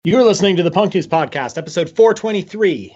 You're listening to the Punk News Podcast, episode 423.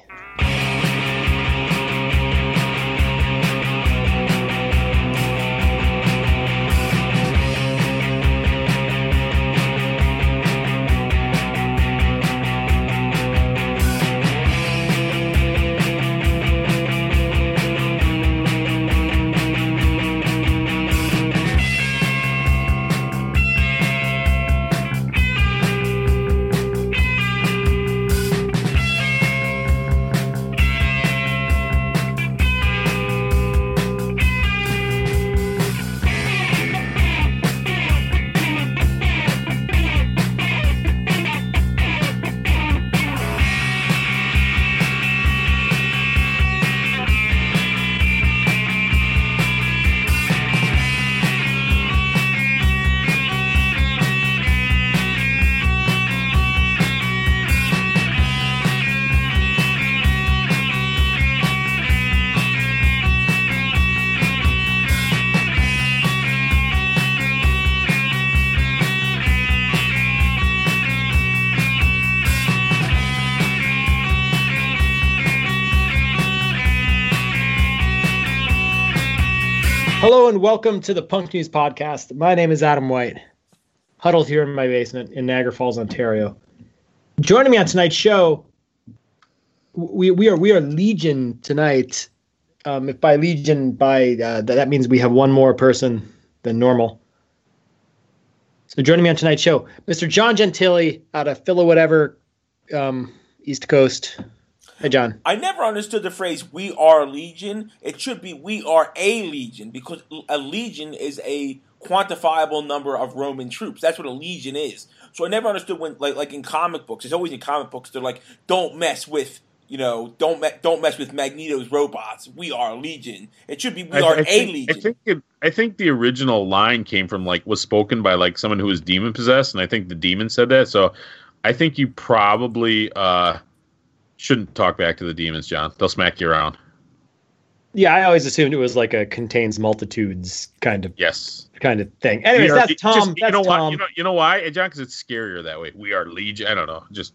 Hello and welcome to the Punk News Podcast. My name is Adam White, huddled here in my basement in Niagara Falls, Ontario. Joining me on tonight's show, we are Legion tonight. If by Legion, that means we have one more person than normal. So joining me on tonight's show, Mr. John Gentili out of Philly, East Coast. Hey, John. I never understood the phrase, we are Legion. It should be, we are a Legion, because a Legion is a quantifiable number of Roman troops. That's what a Legion is. So I never understood when, like in comic books, it's always in comic books, they're like, don't mess with, don't mess with Magneto's robots. We are Legion. It should be, we are a Legion. I think the original line came from, was spoken by, someone who was demon-possessed, and I think the demon said that. So I think you probably... shouldn't talk back to the demons, John. They'll smack you around. Yeah, I always assumed it was like a contains multitudes kind of thing. Anyways, that's Tom. You know why, John? Because it's scarier that way. We are Legion. I don't know. Just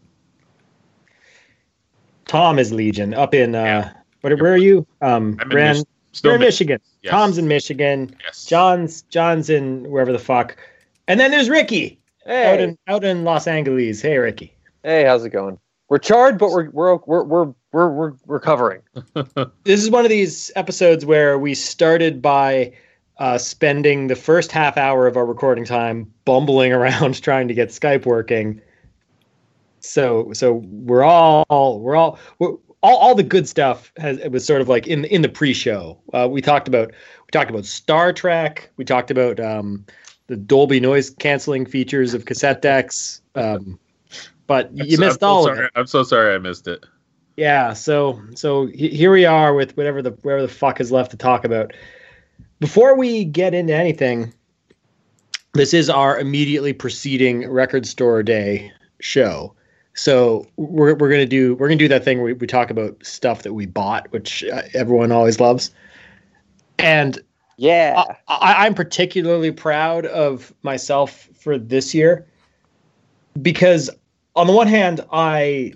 Tom is Legion up in where are you? I'm in Michigan. Yes. Tom's in Michigan. Yes. John's in wherever the fuck. And then there's Ricky. Hey. Out in Los Angeles. Hey, Ricky. Hey, how's it going? We're charred, but we're recovering. This is one of these episodes where we started by spending the first half hour of our recording time bumbling around trying to get Skype working. So we're all the good stuff it was sort of like in the pre-show. We talked about Star Trek. We talked about the Dolby noise canceling features of cassette decks. But you missed all of it. I'm so sorry I missed it. Yeah, so here we are with whatever the fuck is left to talk about. Before we get into anything, this is our immediately preceding Record Store Day show. So we're gonna do that thing where we talk about stuff that we bought, which everyone always loves. And yeah, I'm particularly proud of myself for this year because. On the one hand, I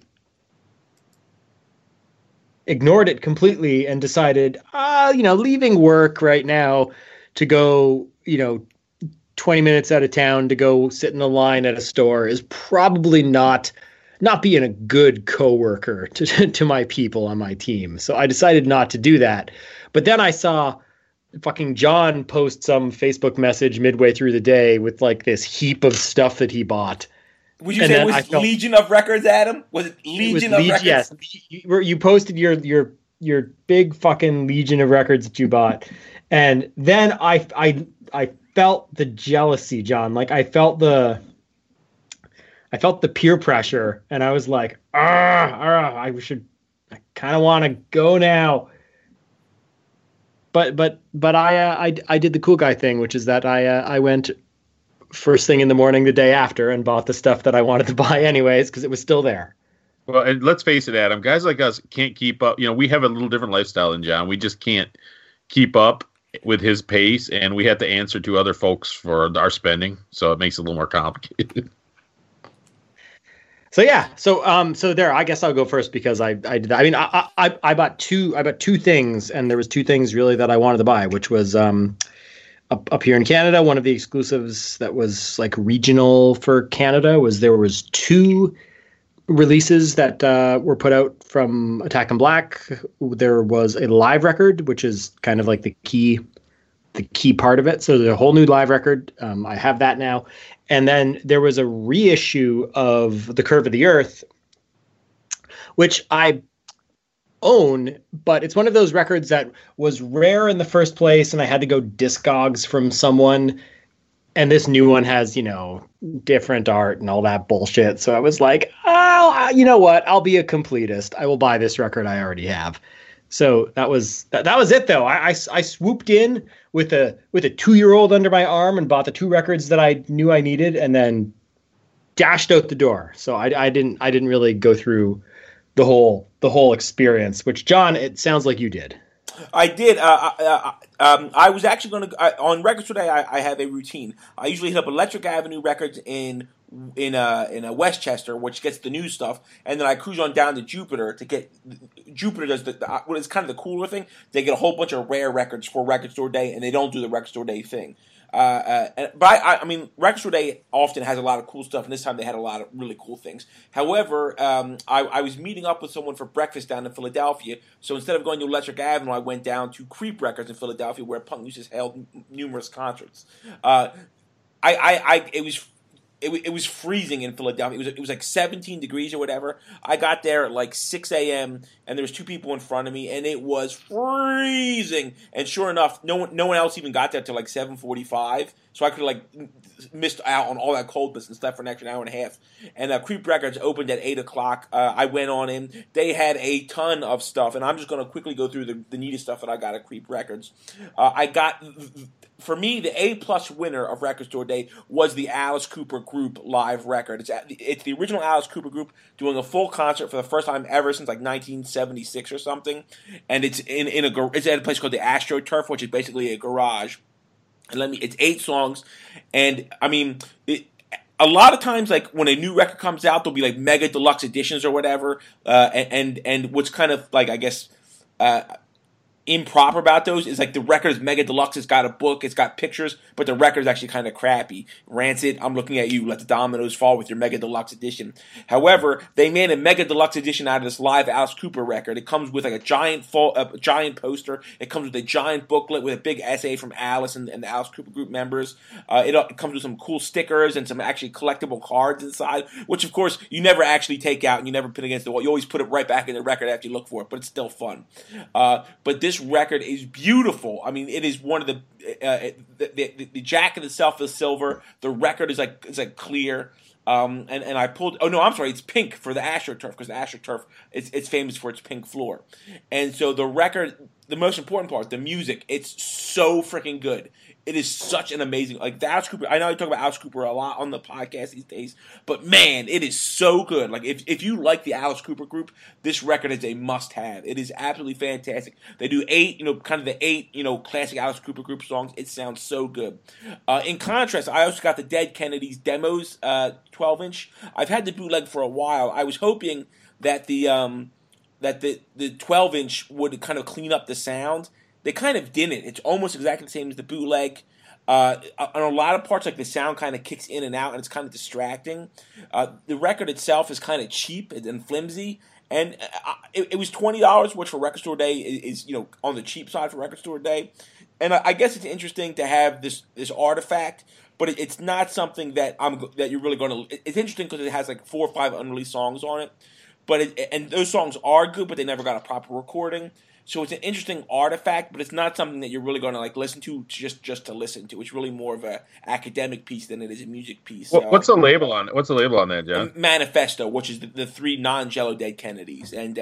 ignored it completely and decided, leaving work right now to go, 20 minutes out of town to go sit in a line at a store is probably not being a good coworker to my people on my team. So I decided not to do that. But then I saw fucking John post some Facebook message midway through the day with this heap of stuff that he bought. Would you say it was Legion of Records, Adam? Was it Legion of Records? Yes. You posted your big fucking Legion of Records that you bought. And then I felt the jealousy, John. I felt the peer pressure, and I was like, I kind of want to go now. But I did the cool guy thing, which is that I went first thing in the morning the day after and bought the stuff that I wanted to buy anyways because it was still there. Well, and let's face it, Adam, guys like us can't keep up. We have a little different lifestyle than John. We just can't keep up with his pace, and we have to answer to other folks for our spending, so it makes it a little more complicated. So yeah, so there. I guess I'll go first because I did. I mean, I bought two things, and there was two things really that I wanted to buy, which was up here in Canada. One of the exclusives that was like regional for Canada was there was two releases that were put out from Attack and Black. There was a live record, which is kind of like the key part of it. So there's a whole new live record. I have that now. And then there was a reissue of The Curve of the Earth, which I own, but it's one of those records that was rare in the first place, and I had to go Discogs from someone. And this new one has, different art and all that bullshit. So I was like, oh, you know what? I'll be a completist. I will buy this record I already have. So that was it, though. I swooped in with a 2-year-old under my arm and bought the two records that I knew I needed, and then dashed out the door. So I didn't really go through the whole experience. Which, John, it sounds like you did. I did. I was actually going to on Records Today. I have a routine. I usually hit up Electric Avenue Records in Westchester, which gets the new stuff, and then I cruise on down to Jupiter to get. Jupiter does what is kind of the cooler thing. They get a whole bunch of rare records for Record Store Day, and they don't do the Record Store Day thing. But I mean, Record Store Day often has a lot of cool stuff, and this time they had a lot of really cool things. However, I was meeting up with someone for breakfast down in Philadelphia, so instead of going to Electric Avenue, I went down to Creep Records in Philadelphia, where Punk News has held numerous concerts. It was freezing in Philadelphia. It was like 17 degrees or whatever. I got there at like 6 a.m. and there was two people in front of me, and it was freezing. And sure enough, no one else even got there till like 7:45. So I could like missed out on all that coldness and stuff for an extra hour and a half. And Creep Records opened at 8 o'clock. I went on in. They had a ton of stuff, and I'm just going to quickly go through the neatest stuff that I got at Creep Records. I got. For me, the A-plus winner of Record Store Day was the Alice Cooper Group live record. It's the original Alice Cooper Group doing a full concert for the first time ever since like 1976 or something, and it's it's at a place called the AstroTurf, which is basically a garage. And it's 8 songs, and I mean, a lot of times, like when a new record comes out, there'll be like mega deluxe editions or whatever, and what's kind of like I guess. Improper about those is like the record is mega deluxe. It's got a book, it's got pictures, but the record is actually kind of crappy. Rancid, I'm looking at you. Let the dominoes fall with your mega deluxe edition. However, they made a mega deluxe edition out of this live Alice Cooper record. It comes with like a giant poster. It comes with a giant booklet with a big essay from Alice and the Alice Cooper Group members. It comes with some cool stickers and some actually collectible cards inside, which of course you never actually take out and you never put against the wall. You always put it right back in the record after you look for it, but it's still fun. But this record is beautiful. I mean, it is one of the jacket itself is silver. The record is like clear. And I pulled. Oh no, I'm sorry. It's pink for the AstroTurf because the AstroTurf it's famous for its pink floor. And so the record, the most important part, the music, it's so freaking good. It is such an amazing, like the Alice Cooper. I know I talk about Alice Cooper a lot on the podcast these days, but man, it is so good. Like if you like the Alice Cooper Group, this record is a must-have. It is absolutely fantastic. They do 8, kind of the 8, classic Alice Cooper Group songs. It sounds so good. In contrast, I also got the Dead Kennedys demos, 12-inch. I've had the bootleg for a while. I was hoping that the 12-inch would kind of clean up the sound. They kind of didn't. It's almost exactly the same as the bootleg. On a lot of parts, like the sound kind of kicks in and out, and it's kind of distracting. The record itself is kind of cheap and flimsy, and it was $20, which for Record Store Day is on the cheap side for Record Store Day. And I guess it's interesting to have this artifact, but it's not something that you're really going to. It's interesting because it has like 4 or 5 unreleased songs on it, and those songs are good, but they never got a proper recording. So it's an interesting artifact, but it's not something that you're really going to like listen to just to listen to. It's really more of an academic piece than it is a music piece. What's the label on it? What's the label on that, John? Manifesto, which is the 3 non-Jello Dead Kennedys. And,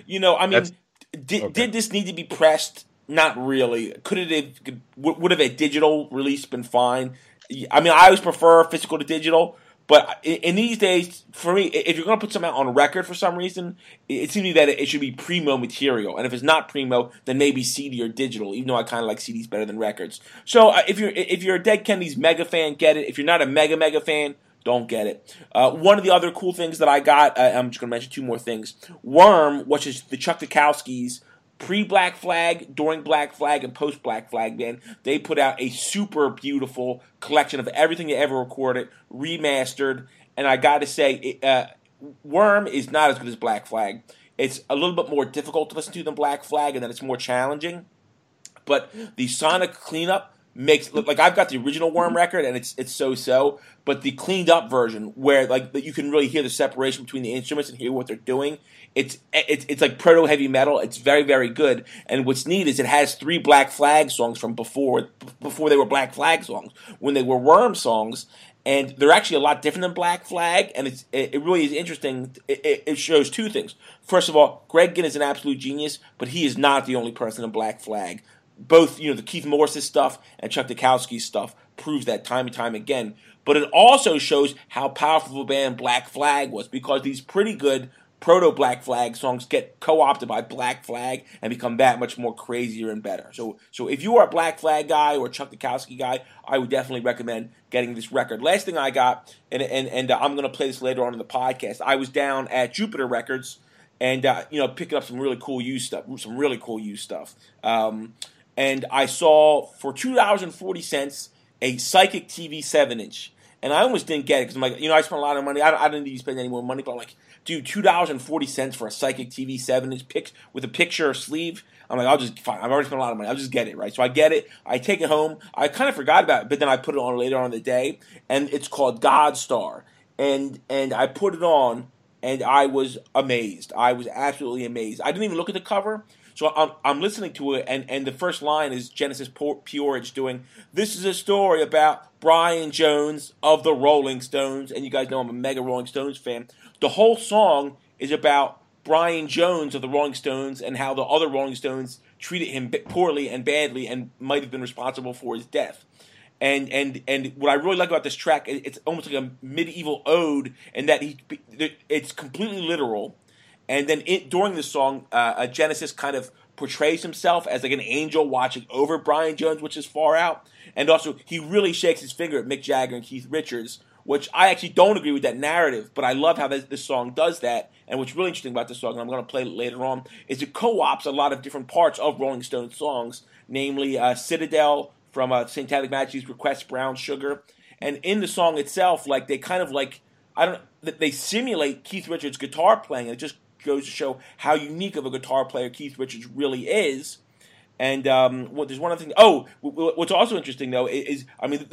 did this need to be pressed? Not really. Would have a digital release been fine? I mean, I always prefer physical to digital. But in these days, for me, if you're going to put something out on record for some reason, it seems to me that it should be primo material. And if it's not primo, then maybe CD or digital, even though I kind of like CDs better than records. So if you're a Dead Kennedys mega fan, get it. If you're not a mega fan, Don't get it. One of the other cool things that I got, I'm just going to mention two more things. Worm, which is the Chuck Dukowski's pre-Black Flag, during Black Flag, and post-Black Flag band. They put out a super beautiful collection of everything they ever recorded, remastered. And I got to say, Worm is not as good as Black Flag. It's a little bit more difficult to listen to than Black Flag, and then it's more challenging. But the sonic cleanup makes like I've got the original Worm record, and it's so. But the cleaned up version, where like you can really hear the separation between the instruments and hear what they're doing, it's like proto heavy metal. It's very, very good. And what's neat is it has 3 Black Flag songs from before they were Black Flag songs, when they were Worm songs. And they're actually a lot different than Black Flag, and it really is interesting. It shows two things. First of all, Greg Ginn is an absolute genius, but he is not the only person in Black Flag. Both, the Keith Morris' stuff and Chuck Dukowski's stuff proves that time and time again. But it also shows how powerful a band Black Flag was, because these pretty good proto-Black Flag songs get co-opted by Black Flag and become that much more crazier and better. So if you are a Black Flag guy or a Chuck Dukowski guy, I would definitely recommend getting this record. Last thing I got, and I'm going to play this later on in the podcast, I was down at Jupiter Records and, picking up some really cool used stuff. And I saw, for $2.40, a Psychic TV 7-inch. And I almost didn't get it because I'm like, I spent a lot of money. I didn't need to spend any more money, but I'm like, dude, $2.40 for a Psychic TV 7-inch with a picture sleeve. I'm like, I've already spent a lot of money. I'll just get it, right? So I get it. I take it home. I kind of forgot about it, but then I put it on later on in the day, and it's called Godstar. And I put it on, and I was amazed. I was absolutely amazed. I didn't even look at the cover. So I'm listening to it, and the first line is Genesis Peorage doing, "This is a story about Brian Jones of the Rolling Stones." And you guys know I'm a mega Rolling Stones fan. The whole song is about Brian Jones of the Rolling Stones and how the other Rolling Stones treated him poorly and badly and might have been responsible for his death. And what I really like about this track, it's almost like a medieval ode in that it's completely literal. And then during the song, Genesis kind of portrays himself as like an angel watching over Brian Jones, which is far out. And also, he really shakes his finger at Mick Jagger and Keith Richards, which I actually don't agree with that narrative, but I love how this song does that. And what's really interesting about this song, and I'm going to play it later on, is it co-ops a lot of different parts of Rolling Stones songs, namely Citadel from Satanic Majesty's Request, Brown Sugar. And in the song itself, like they kind of like, they simulate Keith Richards' guitar playing, and it just goes to show how unique of a guitar player Keith Richards really is. And there's one other thing. Oh, what's also interesting though is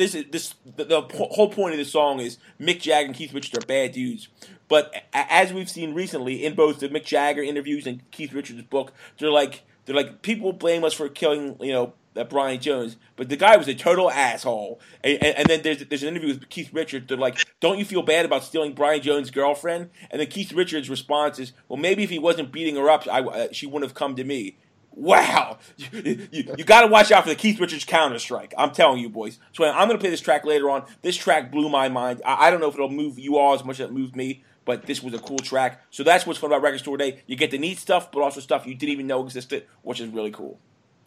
the whole point of this song is Mick Jagger and Keith Richards are bad dudes. But as we've seen recently in both the Mick Jagger interviews and Keith Richards' book, they're like people blame us for killing Brian Jones, but the guy was a total asshole. And then there's an interview with Keith Richards. They're like, "Don't you feel bad about stealing Brian Jones' girlfriend?" And then Keith Richards' response is, "Well, maybe if he wasn't beating her up, she wouldn't have come to me." Wow, you got to watch out for the Keith Richards counter-strike. I'm telling you, boys. So I'm going to play this track later on. This track blew my mind. I don't know if it'll move you all as much as it moved me, but this was a cool track. So that's what's fun about Record Store Day. You get the neat stuff, but also stuff you didn't even know existed, which is really cool.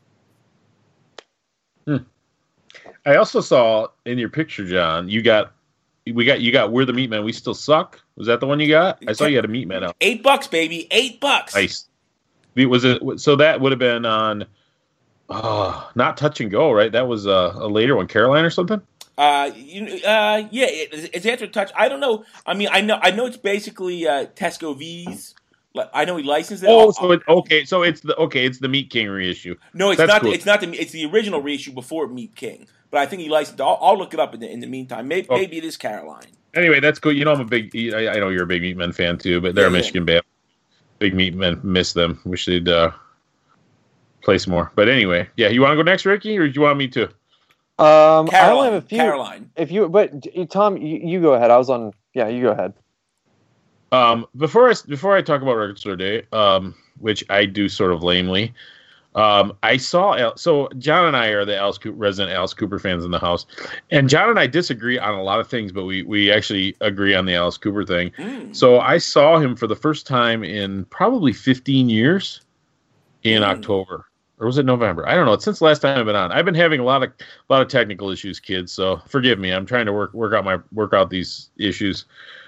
I also saw in your picture, John, you got "We're the Meat Men, We Still Suck." Was that the one you got? I saw you had a Meat Men out. $8, baby, $8. Nice. Was it so? That would have been on, not Touch and Go, right? That was a later one, Caroline or something. Yeah, it's after Touch. I don't know. I mean, I know it's basically Tesco V's. I know he licensed it. Oh, so it's the Meat King reissue. No, it's not. Cool. It's the original reissue before Meat King. But I think he licensed it. I'll look it up in the meantime. Maybe it is Caroline. Anyway, that's cool. I'm a big. I know you're a big Meat Men fan too, but they're a Michigan band. Big Meat Men, miss them. Wish they'd play some more. But anyway, yeah. You want to go next, Ricky, or do you want me to? Caroline, I only have a few. Caroline. Tom, you go ahead. I was on. Yeah, you go ahead. Before I talk about Record Store Day, which I do sort of lamely, I saw. So John and I are the resident Alice Cooper fans in the house, and John and I disagree on a lot of things, but we actually agree on the Alice Cooper thing. So I saw him for the first time in probably 15 years in October. or was it November? I don't know. It's since the last time I've been on. I've been having a lot of technical issues, kids. So forgive me. I'm trying to work out these issues.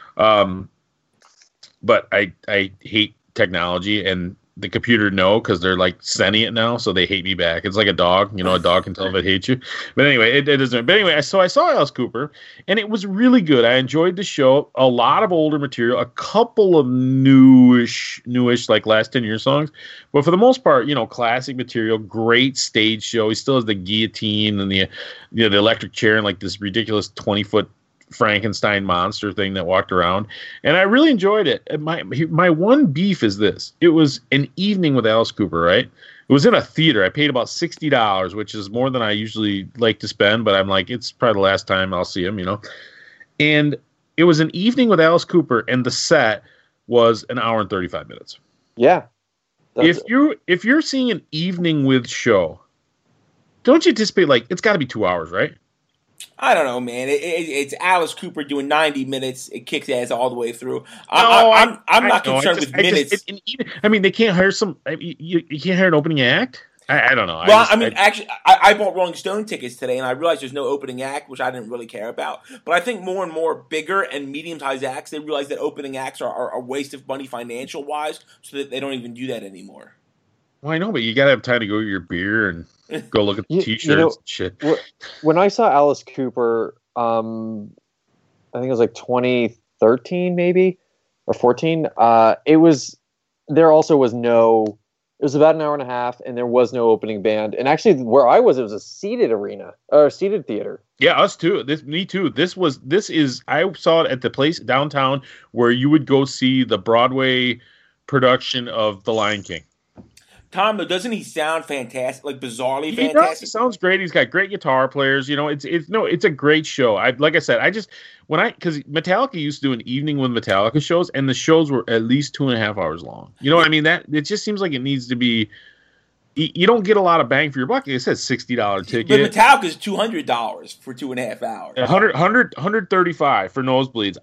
But I hate technology, and the computer because they're like sentient now, so they hate me back. It's like a dog. A dog can tell if it hates you. But anyway, it doesn't. But anyway, so I saw Alice Cooper, and it was really good. I enjoyed the show. A lot of older material, a couple of newish like last 10 year songs, but for the most part, classic material. Great stage show. He still has the guillotine and the electric chair and like this ridiculous 20-foot Frankenstein monster thing that walked around, and I really enjoyed it. My one beef is this: it was an evening with Alice Cooper, right? It was in a theater. I paid about $60, which is more than I usually like to spend, but I'm like, it's probably the last time I'll see him, And it was an evening with Alice Cooper, and the set was an hour and 35 minutes. Yeah. If you're seeing an evening with show, don't you anticipate it's got to be 2 hours, right? I don't know, man. It's Alice Cooper doing 90 minutes. It kicks ass all the way through. I'm not concerned with minutes. They can't hire you can't hire an opening act. I don't know. Well, actually, I bought Rolling Stone tickets today, and I realized there's no opening act, which I didn't really care about. But I think more and more bigger and medium-sized acts, they realize that opening acts are a waste of money financial-wise, so that they don't even do that anymore. Well, I know, but you got to have time to go get your beer and go look at the T-shirts and shit. When I saw Alice Cooper, I think it was like 2013 maybe, or 14, it was about an hour and a half, and there was no opening band. And actually, where I was, it was a seated arena, or a seated theater. Yeah, us too. Me too. I saw it at the place downtown where you would go see the Broadway production of The Lion King. Tom, though, doesn't he sound fantastic? Like bizarrely fantastic. He does. He sounds great. He's got great guitar players. It's a great show. Because Metallica used to do an evening with Metallica shows, and the shows were at least 2.5 hours long. You know what I mean? That it just seems like it needs to be. You don't get a lot of bang for your buck. It says $60 ticket. But Metallica's $200 for 2.5 hours. $135 for nosebleeds.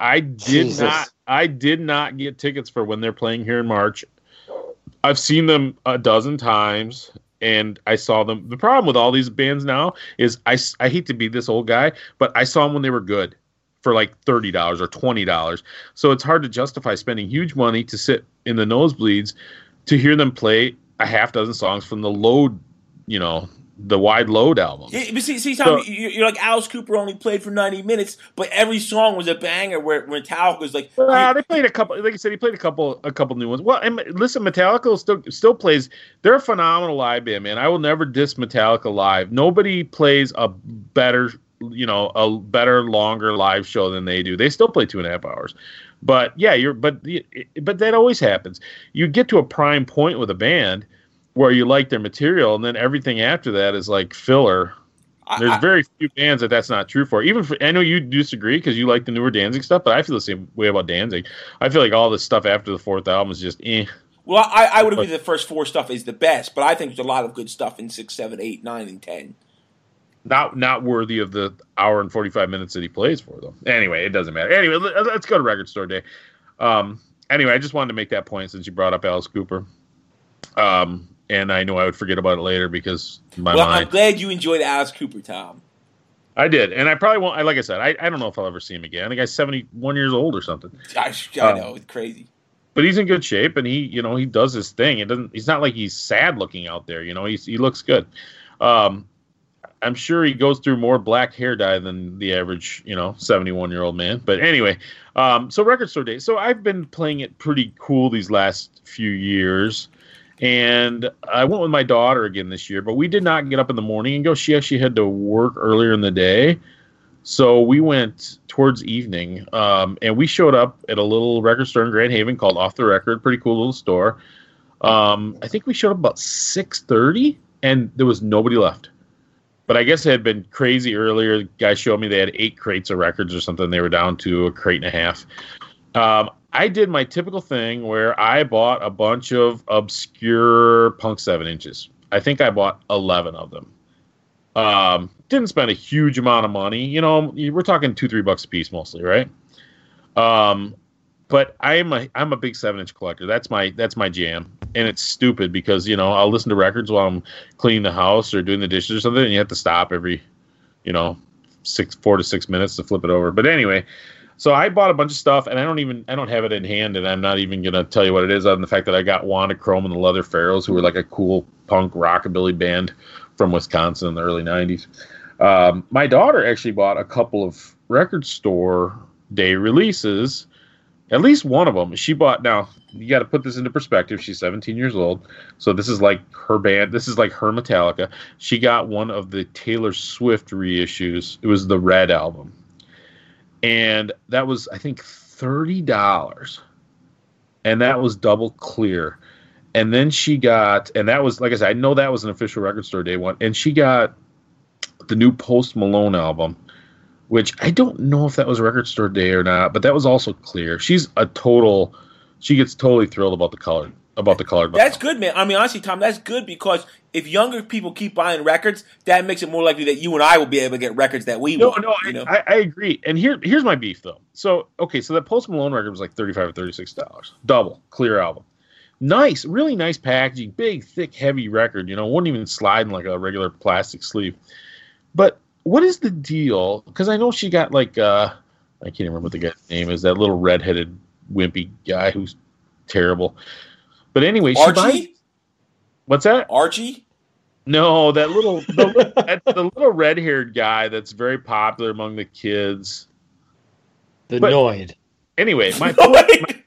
I did not get tickets for when they're playing here in March. I've seen them a dozen times, and I saw them. The problem with all these bands now is I hate to be this old guy, but I saw them when they were good for like $30 or $20. So it's hard to justify spending huge money to sit in the nosebleeds to hear them play a half dozen songs from the Load, the Wide Load album. Yeah, but see, Tom, you're like Alice Cooper only played for 90 minutes, but every song was a banger. Where Metallica was like, they played a couple. Like I said, he played a couple new ones. Well, and listen, Metallica still plays. They're a phenomenal live band, man. I will never diss Metallica live. Nobody plays a better, longer live show than they do. They still play 2.5 hours. But yeah, but that always happens. You get to a prime point with a band where you like their material, and then everything after that is like filler. There's very few bands that's not true for. I know you disagree because you like the newer Danzig stuff, but I feel the same way about Danzig. I feel like all this stuff after the fourth album is just eh. Well, I would agree the first four stuff is the best, but I think there's a lot of good stuff in 6, 7, 8, 9, and 10. Not worthy of the hour and 45 minutes that he plays for, though. Anyway, it doesn't matter. Anyway, let's go to Record Store Day. Anyway, I just wanted to make that point since you brought up Alice Cooper. And I know I would forget about it later because my mind. I'm glad you enjoyed Alice Cooper, Tom. I did, and I probably won't. Like I said, I don't know if I'll ever see him again. The guy's 71 years old or something. I know, it's crazy. But he's in good shape, and he does his thing. He's not like he's sad looking out there. He looks good. I'm sure he goes through more black hair dye than the average 71-year-old man. But anyway, so Record Store Day. So I've been playing it pretty cool these last few years. And I went with my daughter again this year, but we did not get up in the morning and go. She actually had to work earlier in the day. So we went towards evening, and we showed up at a little record store in Grand Haven called Off the Record. Pretty cool little store. I think we showed up about 6:30, and there was nobody left. But I guess it had been crazy earlier. The guy showed me they had 8 crates of records or something. They were down to a crate and a half. I did my typical thing where I bought a bunch of obscure punk 7-inches. I think I bought 11 of them. Didn't spend a huge amount of money. We're talking $2-3 a piece mostly, right? But I'm a big 7-inch collector. That's my jam. and it's stupid because I'll listen to records while I'm cleaning the house or doing the dishes or something, and you have to stop every 4 to 6 minutes to flip it over. But anyway, so I bought a bunch of stuff, and I don't have it in hand, and I'm not even gonna tell you what it is, other than the fact that I got Wanda Chrome and the Leather Pharaohs, who were like a cool punk rockabilly band from Wisconsin in the early '90s. My daughter actually bought a couple of record store day releases. At least one of them she bought. Now you got to put this into perspective. She's 17 years old, so this is like her band. This is like her Metallica. She got one of the Taylor Swift reissues. It was the Red album, and that was, I think, $30, and that was double clear. And then she got, and that was, like I said, I know that was an official record store day one, and she got the new Post Malone album, which I don't know if that was a record store day or not, but that was also clear. She gets totally thrilled about the colored. That's good, man. I mean, honestly, Tom, that's good, because if younger people keep buying records, that makes it more likely that you and I will be able to get records that we want. I agree. And here's my beef, though. So that Post Malone record was like $35 or $36, double clear album. Nice, really nice packaging, big, thick, heavy record. Wouldn't even slide in like a regular plastic sleeve. But what is the deal? Because I know she got like I can't remember what the guy's name is. That little redheaded wimpy guy who's terrible. But anyway, Archie. What's that? Archie? No, the little red-haired guy that's very popular among the kids. Noid. Anyway, my point.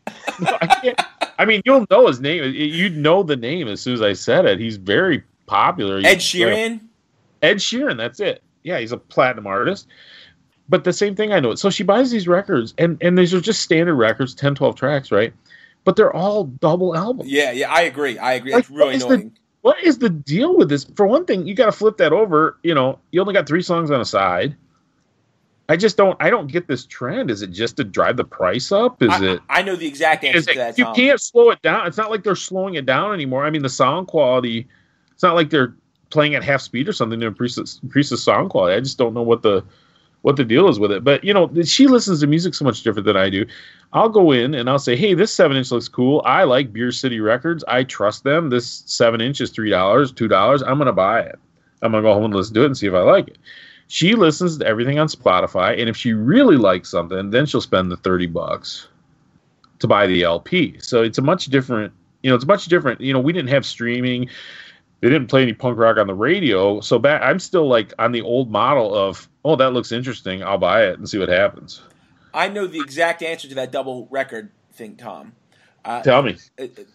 I mean, you'll know his name. You'd know the name as soon as I said it. He's very popular. Ed Sheeran? Ed Sheeran, that's it. Yeah, he's a platinum artist. But the same thing, I know. So she buys these records, and these are just standard records, 10, 12 tracks, right? But they're all double albums. Yeah, I agree. It's really annoying. What is the deal with this? For one thing, you got to flip that over. You only got 3 songs on a side. I don't get this trend. Is it just to drive the price up? I know the exact answer to that, Tom. You can't slow it down. It's not like they're slowing it down anymore. I mean, the sound quality, it's not like they're playing at half speed or something to increase the sound quality. I just don't know what the deal is with it. But, she listens to music so much different than I do. I'll go in and I'll say, hey, this 7-inch looks cool. I like Beer City Records. I trust them. This 7-inch is $3, $2. I'm going to buy it. I'm going to go home and listen to it and see if I like it. She listens to everything on Spotify, and if she really likes something, then she'll spend the $30 to buy the LP. So it's a much different, we didn't have streaming. They didn't play any punk rock on the radio. So I'm still like on the old model of, oh, that looks interesting. I'll buy it and see what happens. I know the exact answer to that double record thing, Tom. Tell me.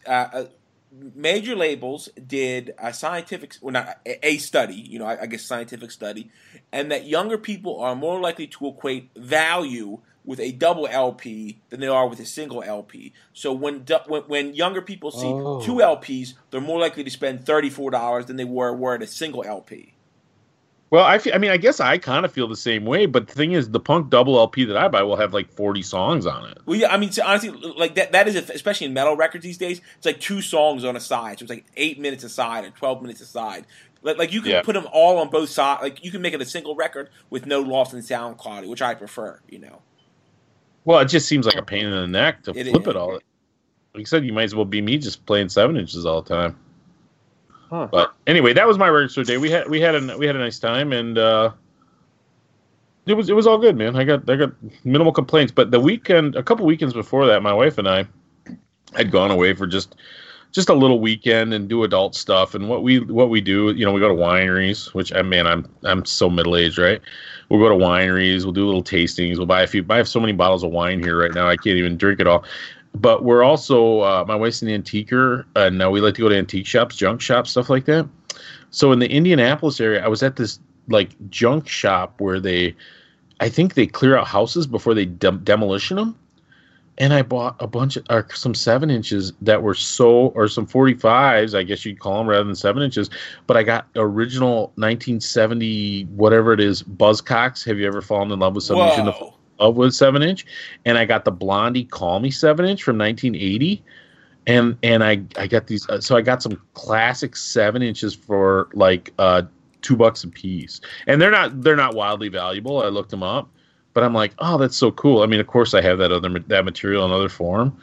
Major labels did a scientific study, I guess scientific study, and that younger people are more likely to equate value with a double LP than they are with a single LP. So when younger people see 2 LPs, they're more likely to spend $34 than they were at a single LP. Well, I guess I kind of feel the same way, but the thing is, the punk double LP that I buy will have like 40 songs on it. Well, yeah, so honestly, like that is, especially in metal records these days, it's like 2 songs on a side. So it's like 8 minutes a side or 12 minutes a side. Like you can put them all on both sides. Like you can make it a single record with no loss in sound quality, which I prefer, Well, it just seems like a pain in the neck to flip it all. Like you said, you might as well be me just playing 7 inches all the time. Huh. But anyway, that was my record store day. We had a nice time, and it was all good, man. I got minimal complaints. But a couple weekends before that, my wife and I had gone away for just a little weekend and do adult stuff. And what we do, we go to wineries, which I'm so middle aged, right? We'll go to wineries, we'll do little tastings, we'll buy I have so many bottles of wine here right now, I can't even drink it all. But we're also, my wife's an antiquer, and now we like to go to antique shops, junk shops, stuff like that. So in the Indianapolis area, I was at this like junk shop where I think they clear out houses before they demolition them. And I bought a bunch of some 7 inches that were or some 45s, I guess you'd call them, rather than 7 inches. But I got original 1970, whatever it is, Buzzcocks. Have you ever fallen in love with somebody you shouldn't have with 7 inch? And I got the Blondie Call Me 7 inch from 1980. And I got these. So I got some classic 7 inches for like $2 a piece. And they're not wildly valuable. I looked them up. But I'm like, oh, that's so cool. I mean, of course, I have that material in other form,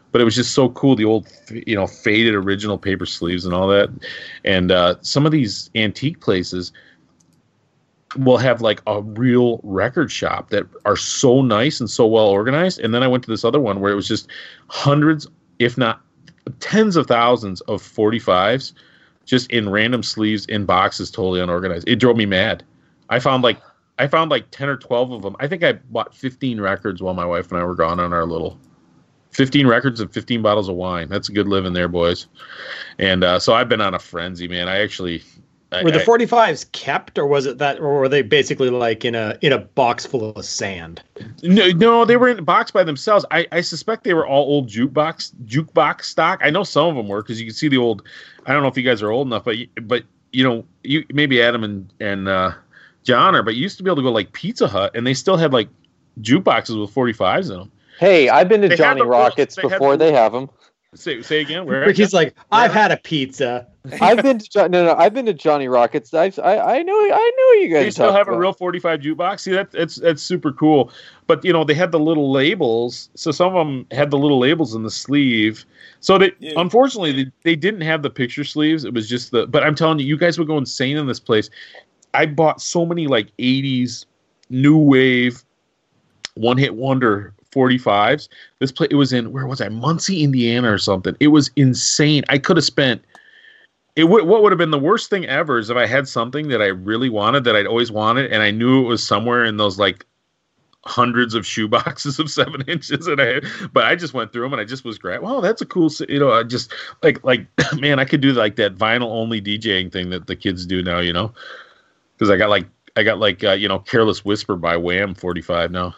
but it was just so cool. The old, faded original paper sleeves and all that. And some of these antique places will have like a real record shop that are so nice and so well organized. And then I went to this other one where it was just hundreds, if not tens of thousands of 45s just in random sleeves in boxes, totally unorganized. It drove me mad. I found like 10 or 12 of them. I think I bought 15 records while my wife and I were gone on our little 15 records and 15 bottles of wine. That's a good living there, boys. And so I've been on a frenzy, man. Were the 45s kept, or was it that, or were they basically like in a box full of sand? No, they were in a box by themselves. I suspect they were all old jukebox stock. I know some of them were, because you can see the old. I don't know if you guys are old enough, but you maybe Adam and John are, but you used to be able to go like Pizza Hut, and they still had like jukeboxes with 45s in them. Hey, I've been to Johnny Rockets before. They have them. Say again. Where? Ricky's like, I've had a pizza. I've been to I've been to Johnny Rockets. I know you guys. You still have a real 45 jukebox. See, that's super cool. But they had the little labels. So some of them had the little labels in the sleeve. So unfortunately they didn't have the picture sleeves. It was just But I'm telling you, you guys would go insane in this place. I bought so many like 80s new wave one hit wonder 45s. This place, it was in, where was I? Muncie, Indiana or something. It was insane. I could have spent what would have been the worst thing ever is if I had something that I really wanted, that I'd always wanted, and I knew it was somewhere in those like hundreds of shoe boxes of 7 inches, but I just went through them and I just was great. Wow, that's a cool, I just like man, I could do like that vinyl only DJing thing that the kids do now, because I got like Careless Whisper by Wham 45 now.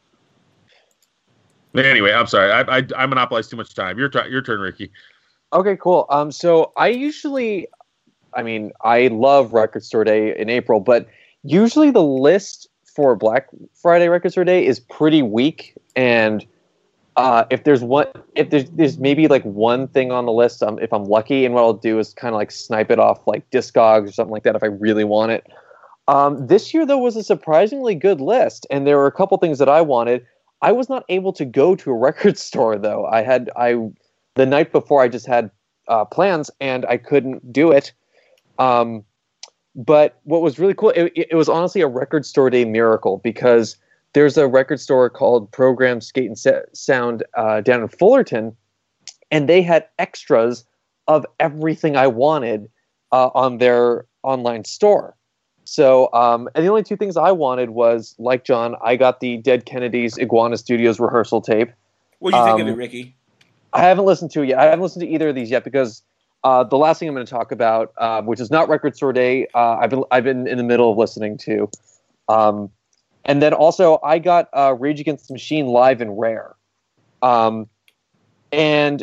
Anyway, I'm sorry. I monopolized too much time. Your turn, Ricky. Okay, cool. So I love Record Store Day in April, but usually the list for Black Friday Record Store Day is pretty weak. And if there's maybe like one thing on the list, if I'm lucky, and what I'll do is kind of like snipe it off like Discogs or something like that if I really want it. This year though was a surprisingly good list, and there were a couple things that I wanted. I was not able to go to a record store though. The night before I just had plans and I couldn't do it. But what was really cool, it was honestly a Record Store Day miracle, because there's a record store called Program Skate and Sound down in Fullerton, and they had extras of everything I wanted on their online store. So, and the only two things I wanted was, like John, I got the Dead Kennedys Iguana Studios rehearsal tape. What do you think of it, Ricky? I haven't listened to it yet. I haven't listened to either of these yet, because the last thing I'm going to talk about, which is not Record Store Day, I've been in the middle of listening to. And then also I got Rage Against the Machine live and rare. And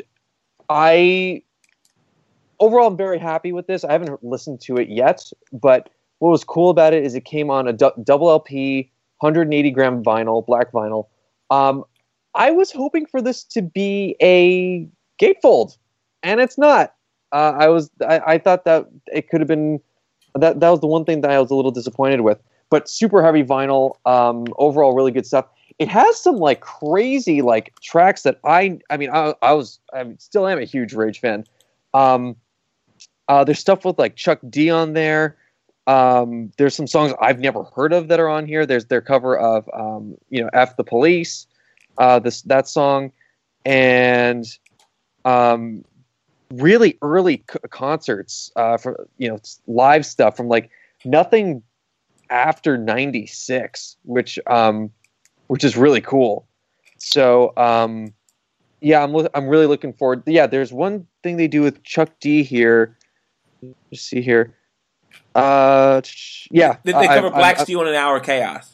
overall I'm very happy with this. I haven't listened to it yet, but what was cool about it is it came on a double LP, 180 gram vinyl, black vinyl. I was hoping for this to be a gatefold, and it's not. I thought that it could have been that was the one thing that I was a little disappointed with. But super heavy vinyl, overall really good stuff. It has some like crazy like tracks that I still am a huge Rage fan. There's stuff with like Chuck D on there. There's some songs I've never heard of that are on here. There's their cover of F the Police, that song, and really early concerts for live stuff from like nothing after 96, which is really cool. So yeah, I'm really looking forward. Yeah, there's one thing they do with Chuck D here. Let's see here. Yeah. Did they cover Black Steel in An Hour of Chaos?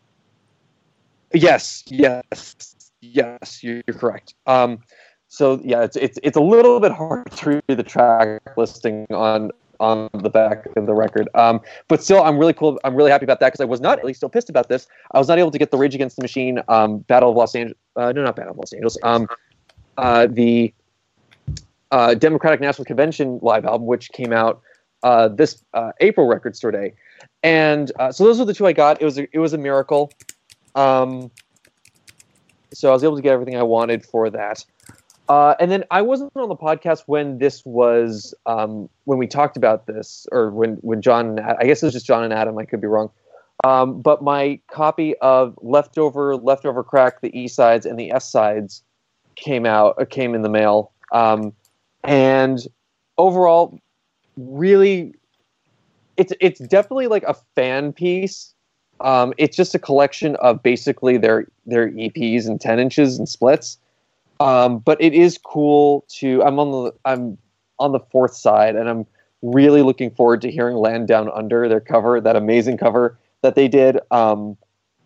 Yes, you're correct. So yeah, it's a little bit hard to read the track listing on the back of the record. But still, I'm really happy about that, because I was not, at least still pissed about this. I was not able to get the Rage Against the Machine Battle of Los Angeles. No, not Battle of Los Angeles. The Democratic National Convention live album, which came out this April Record Store Day, and so those are the two I got. It was a miracle. So I was able to get everything I wanted for that. And then I wasn't on the podcast when this was when we talked about this, or when John, I guess it was just John and Adam. I could be wrong. But my copy of Leftover Crack, the E sides and the S sides came in the mail. And overall, really, it's definitely like a fan piece. It's just a collection of basically their EPs and 10 inches and splits. But it is cool I'm on the fourth side, and I'm really looking forward to hearing Land Down Under, their cover, that amazing cover that they did on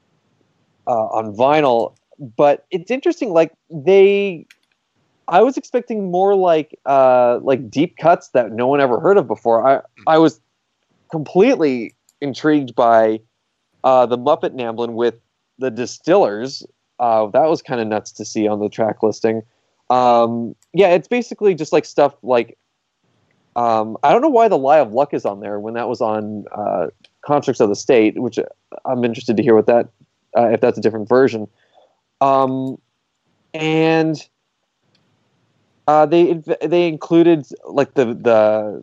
vinyl. But it's interesting, I was expecting more like deep cuts that no one ever heard of before. I was completely intrigued by the Muppet Namblin with the Distillers. That was kind of nuts to see on the track listing. It's basically just like stuff like I don't know why the Lie of Luck is on there when that was on Constructs of the State, which I'm interested to hear what that if that's a different version. And they included like the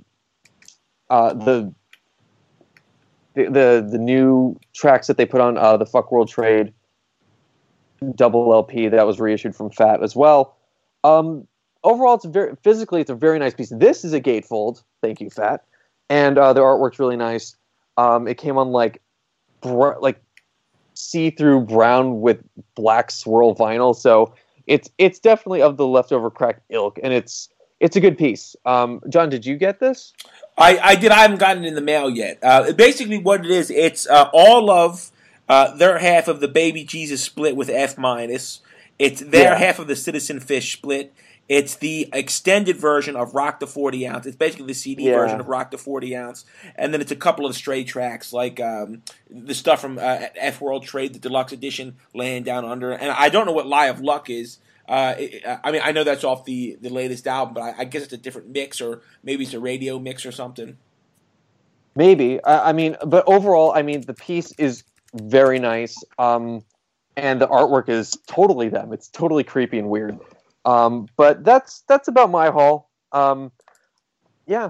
new tracks that they put on the Fuck World Trade double LP that was reissued from Fat as well. Overall, it's a very nice piece. This is a gatefold. Thank you, Fat. And the artwork's really nice. It came on like see-through brown with black swirl vinyl, so it's definitely of the Leftover Crack ilk, and it's a good piece. John, did you get this? I did. I haven't gotten it in the mail yet. Basically, what it is, it's all of their half of the Baby Jesus split with F minus. It's their half of the Citizen Fish split. It's the extended version of Rock the 40 Ounce. It's basically the CD version of Rock the 40 Ounce. And then it's a couple of stray tracks, like the stuff from F World Trade, the deluxe edition, Laying Down Under. And I don't know what Lie of Luck is. I know that's off the latest album, but I guess it's a different mix, or maybe it's a radio mix or something. Maybe. But overall, the piece is very nice. And the artwork is totally them. It's totally creepy and weird. But that's about my haul. Yeah.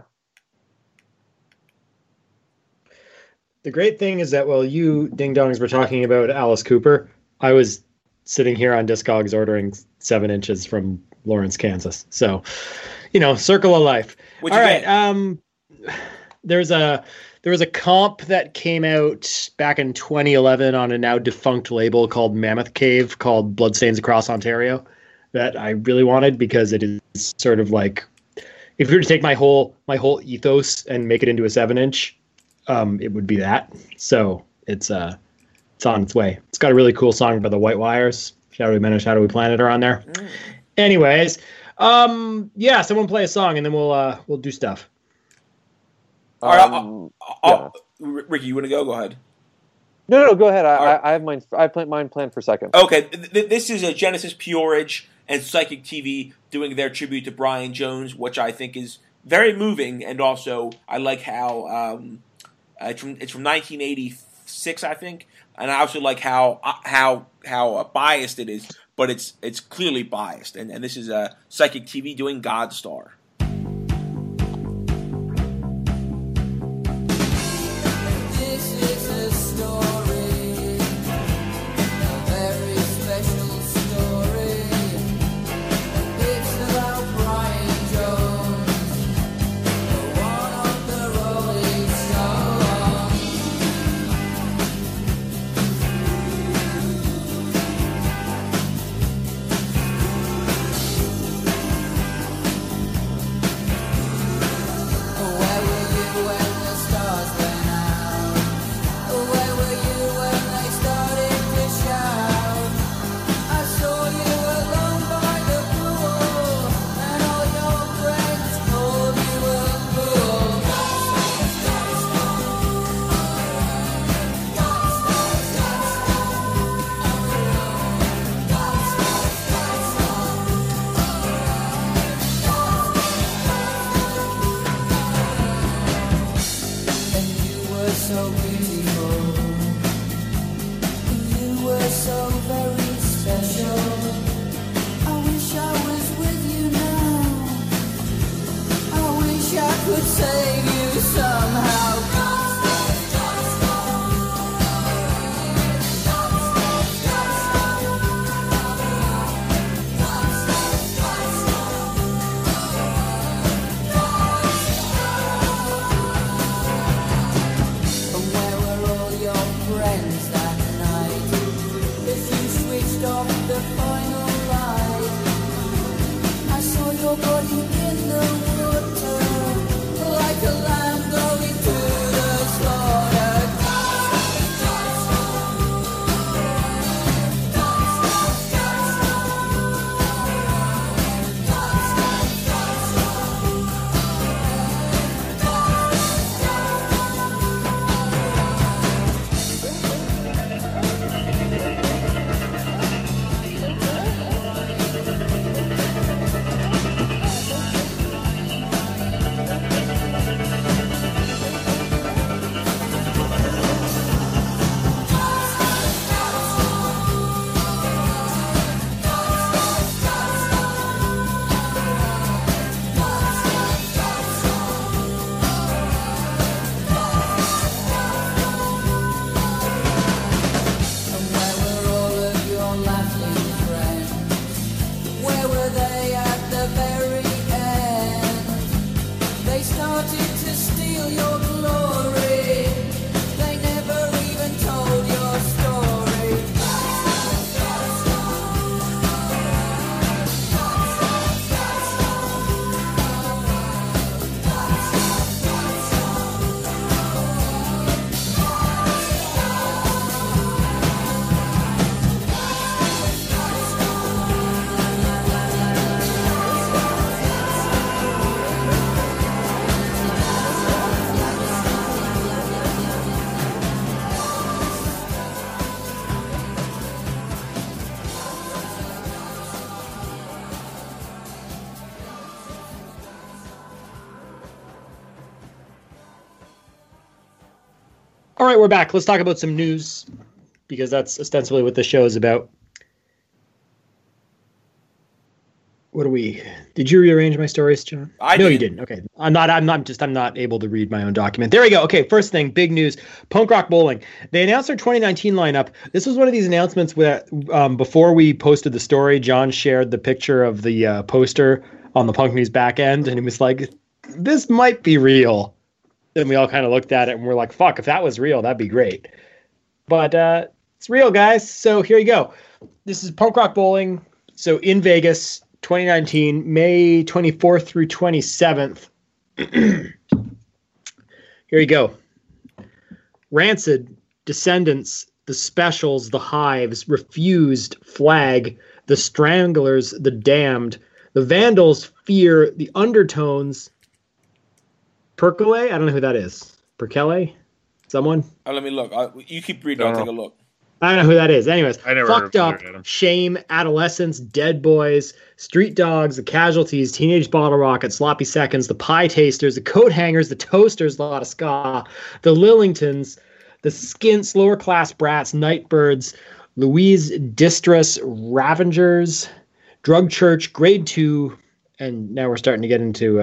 The great thing is that while you ding-dongs were talking about Alice Cooper, I was sitting here on Discogs ordering 7 inches from Lawrence, Kansas. So, circle of life. All right. There was a comp that came out back in 2011 on a now defunct label called Mammoth Cave called Bloodstains Across Ontario that I really wanted, because it is sort of like, if you were to take my whole ethos and make it into a 7-inch, it would be that. So it's on its way. It's got a really cool song by the White Wires. Shadowy Men and Shadowy Planet are on there. Anyways, someone play a song and then we'll do stuff. All right, Ricky, you want to go? Go ahead. No, go ahead. I have mine. I have mine planned for a second. Okay, this is a Genesis Peorage and Psychic TV doing their tribute to Brian Jones, which I think is very moving, and also I like how it's from 1986, I think, and I also like how biased it is, but it's clearly biased, and this is a Psychic TV doing Godstar. could save you somehow. And where were all your friends that night? If you switched off the final light, I saw your body in the water, like a lamb going to the slaughter. And where were all of your laughing friends? Where were they at the very end? They started to steal your glory. They never even told your story. All right, we're back. Let's talk about some news because that's ostensibly what the show is about. What are we? Did you rearrange my stories, John? I No, did. you didn't. Okay, I'm not able to read my own document. There we go. Okay, first thing, big news: Punk Rock Bowling. They announced their 2019 lineup. This was one of these announcements where, before we posted the story, John shared the picture of the poster on the Punk News back end, and he was like, "This might be real." Then we all kind of looked at it and we're like, "Fuck! If that was real, that'd be great." But it's real, guys. So here you go. This is Punk Rock Bowling. So in Vegas. 2019, May 24th through 27th. Here you go. Rancid, Descendants, The Specials, The Hives, Refused, Flag, The Stranglers, The Damned, The Vandals, Fear, The Undertones, Perkele? I don't know who that is. Perkele? Someone? Let me look. You keep reading. I'll take a look. I don't know who that is. Anyways, I never Fucked Up, heard of him. Shame, Adolescence, Dead Boys, Street Dogs, The Casualties, Teenage Bottle Rocket, Sloppy Seconds, The Pie Tasters, The Coat Hangers, The Toasters, a lot of ska, The Lillingtons, The Skints, Lower Class Brats, Nightbirds, Louise Distress, Ravengers, Drug Church, Grade 2, and now we're starting to get into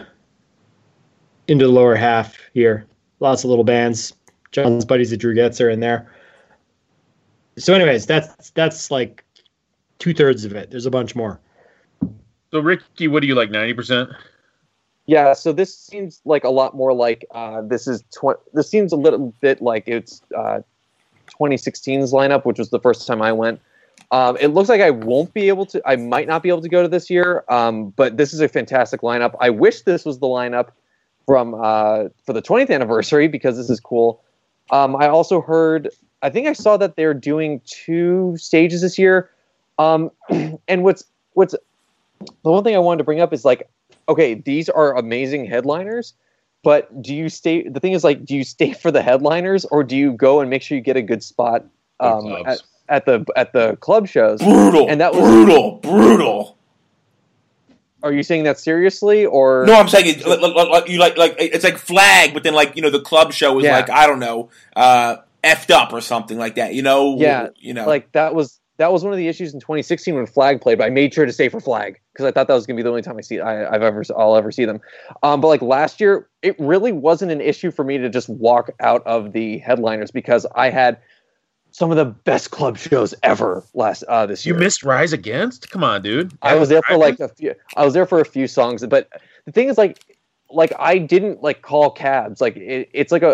the lower half here. Lots of little bands. John's buddies at Drew Getz are in there. So anyways, that's like 2/3 of it. There's a bunch more. So Ricky, what do you like? 90%? Yeah, so this seems like a lot more like this seems a little bit like it's 2016's lineup, which was the first time I went. It looks like I might not be able to go to this year, but this is a fantastic lineup. I wish this was the lineup from for the 20th anniversary because this is cool. I also heard, I think I saw that they're doing 2 stages this year. And what's the one thing I wanted to bring up is like, okay, these are amazing headliners, but do you stay for the headliners or do you go and make sure you get a good spot at the club shows? Brutal. And that was brutal. Are you saying that seriously or No, I'm saying it, like it's like Flag, but then like the club show is like I don't know, effed up or something like that. Yeah, like that was that was one of the issues in 2016 when Flag played, but I made sure to stay for Flag because I thought that was going to be the only time I'll ever see them. But like last year, it really wasn't an issue for me to just walk out of the headliners because I had some of the best club shows ever this year. You missed Rise Against? Come on, dude. I was there for like a few. I was there for a few songs, but the thing is, like I didn't like call cabs. Like it's like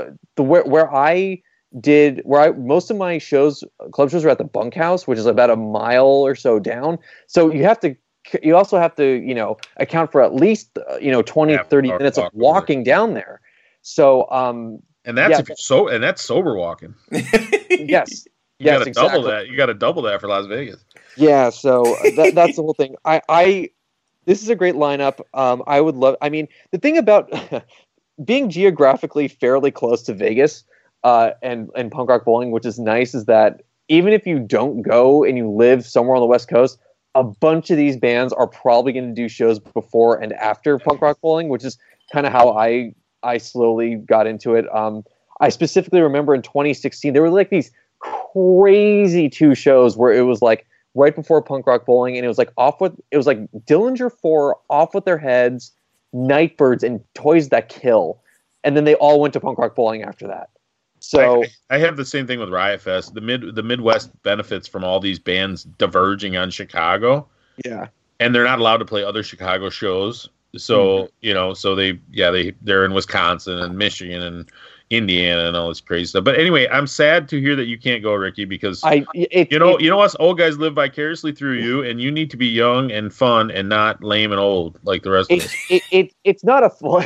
most of my club shows were at the Bunkhouse, which is about a mile or so down. So you also have to account for at least 20, 30 minutes of walking down there. So and that's that's sober walking. Yes. You got to double that. You got to double that for Las Vegas. Yeah, so that's the whole thing. This is a great lineup. I would love. I mean, the thing about being geographically fairly close to Vegas and punk rock bowling, which is nice, is that even if you don't go and you live somewhere on the West Coast, a bunch of these bands are probably going to do shows before and after punk rock bowling, which is kind of how I slowly got into it. I specifically remember in 2016 there were like these crazy 2 shows where it was like right before punk rock bowling, and it was like Dillinger 4, Off With Their Heads, Nightbirds, and Toys That Kill, and then they all went to punk rock bowling after that. So I have the same thing with Riot Fest. The Midwest benefits from all these bands diverging on Chicago. Yeah, and they're not allowed to play other Chicago shows. So so they're in Wisconsin and Michigan and Indiana and all this crazy stuff. But anyway, I'm sad to hear that you can't go, Ricky, because us old guys live vicariously through you, and you need to be young and fun and not lame and old like the rest of us. It's not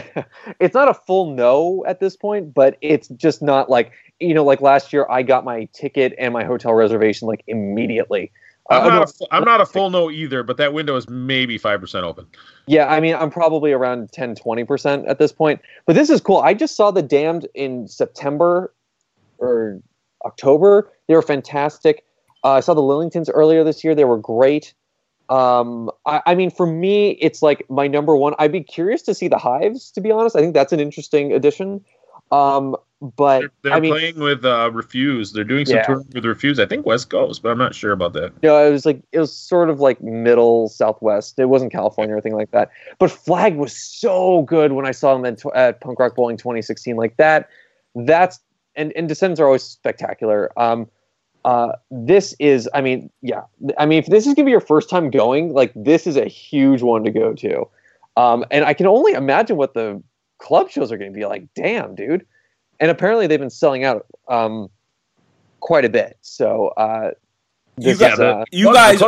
a full no at this point, but it's just not like like last year I got my ticket and my hotel reservation like immediately. I'm not a full no either, but that window is maybe 5% open. Yeah, I mean, I'm probably around 10-20% at this point. But this is cool. I just saw The Damned in September or October. They were fantastic. I saw the Lillingtons earlier this year. They were great. I mean, for me, it's like my number one. I'd be curious to see the Hives, to be honest. I think that's an interesting addition. But they're playing with Refuse. They're doing some touring with Refuse. I think West Coast, but I'm not sure about that. No, it was sort of like middle Southwest. It wasn't California or anything like that. But Flag was so good when I saw them at Punk Rock Bowling 2016. Like that. And Descendants are always spectacular. This is, I mean, if this is gonna be your first time going, like this is a huge one to go to. And I can only imagine what the club shows are gonna be like. Damn, dude. And apparently they've been selling out quite a bit. So you guys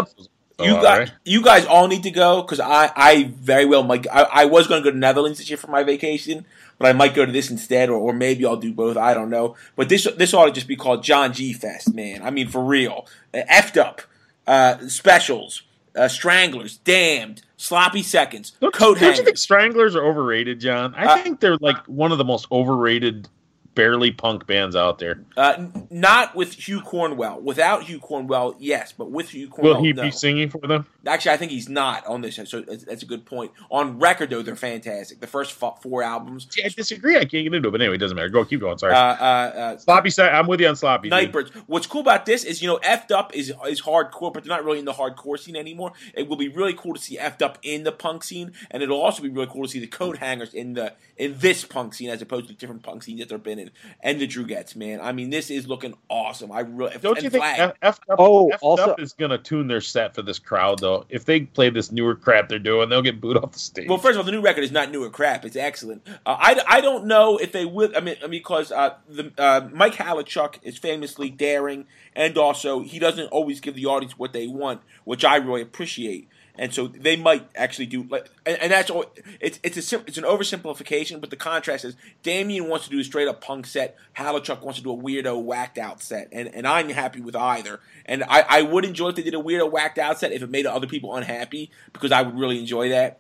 all need to go because I very well might. I was going to go to Netherlands this year for my vacation, but I might go to this instead, or maybe I'll do both. I don't know. But this ought to just be called John G Fest, man. I mean, for real. Effed Up, Specials, Stranglers, Damned, Sloppy Seconds, Coat Hangers. Don't you think Stranglers are overrated, John? I think they're like one of the most overrated barely punk bands out there. Not with Hugh Cornwell. Without Hugh Cornwell, yes, but with Hugh Cornwell, will he be singing for them? Actually, I think he's not on this, so that's a good point. On record, though, they're fantastic. The first 4 albums. See, I disagree. I can't get into it, but anyway, it doesn't matter. Keep going. Sorry. Sloppy. I'm with you on Sloppy. Nightbirds. What's cool about this is, Effed Up is hardcore, but they're not really in the hardcore scene anymore. It will be really cool to see Effed Up in the punk scene, and it'll also be really cool to see the Coat Hangers in this punk scene as opposed to different punk scenes that they've been in. And the Drugettes, man. I mean, this is looking awesome. Don't you think Effed Up is going to tune their set for this crowd, though? If they play this newer crap they're doing, they'll get booed off the stage. Well, first of all, the new record is not newer crap. It's excellent. I don't know if they will. I mean, because Mike Halachuk is famously daring, and also he doesn't always give the audience what they want, which I really appreciate. And so they might actually do, and that's all. It's an oversimplification, but the contrast is Damien wants to do a straight up punk set. Halachuk wants to do a weirdo whacked out set, and I'm happy with either. And I would enjoy if they did a weirdo whacked out set if it made other people unhappy, because I would really enjoy that.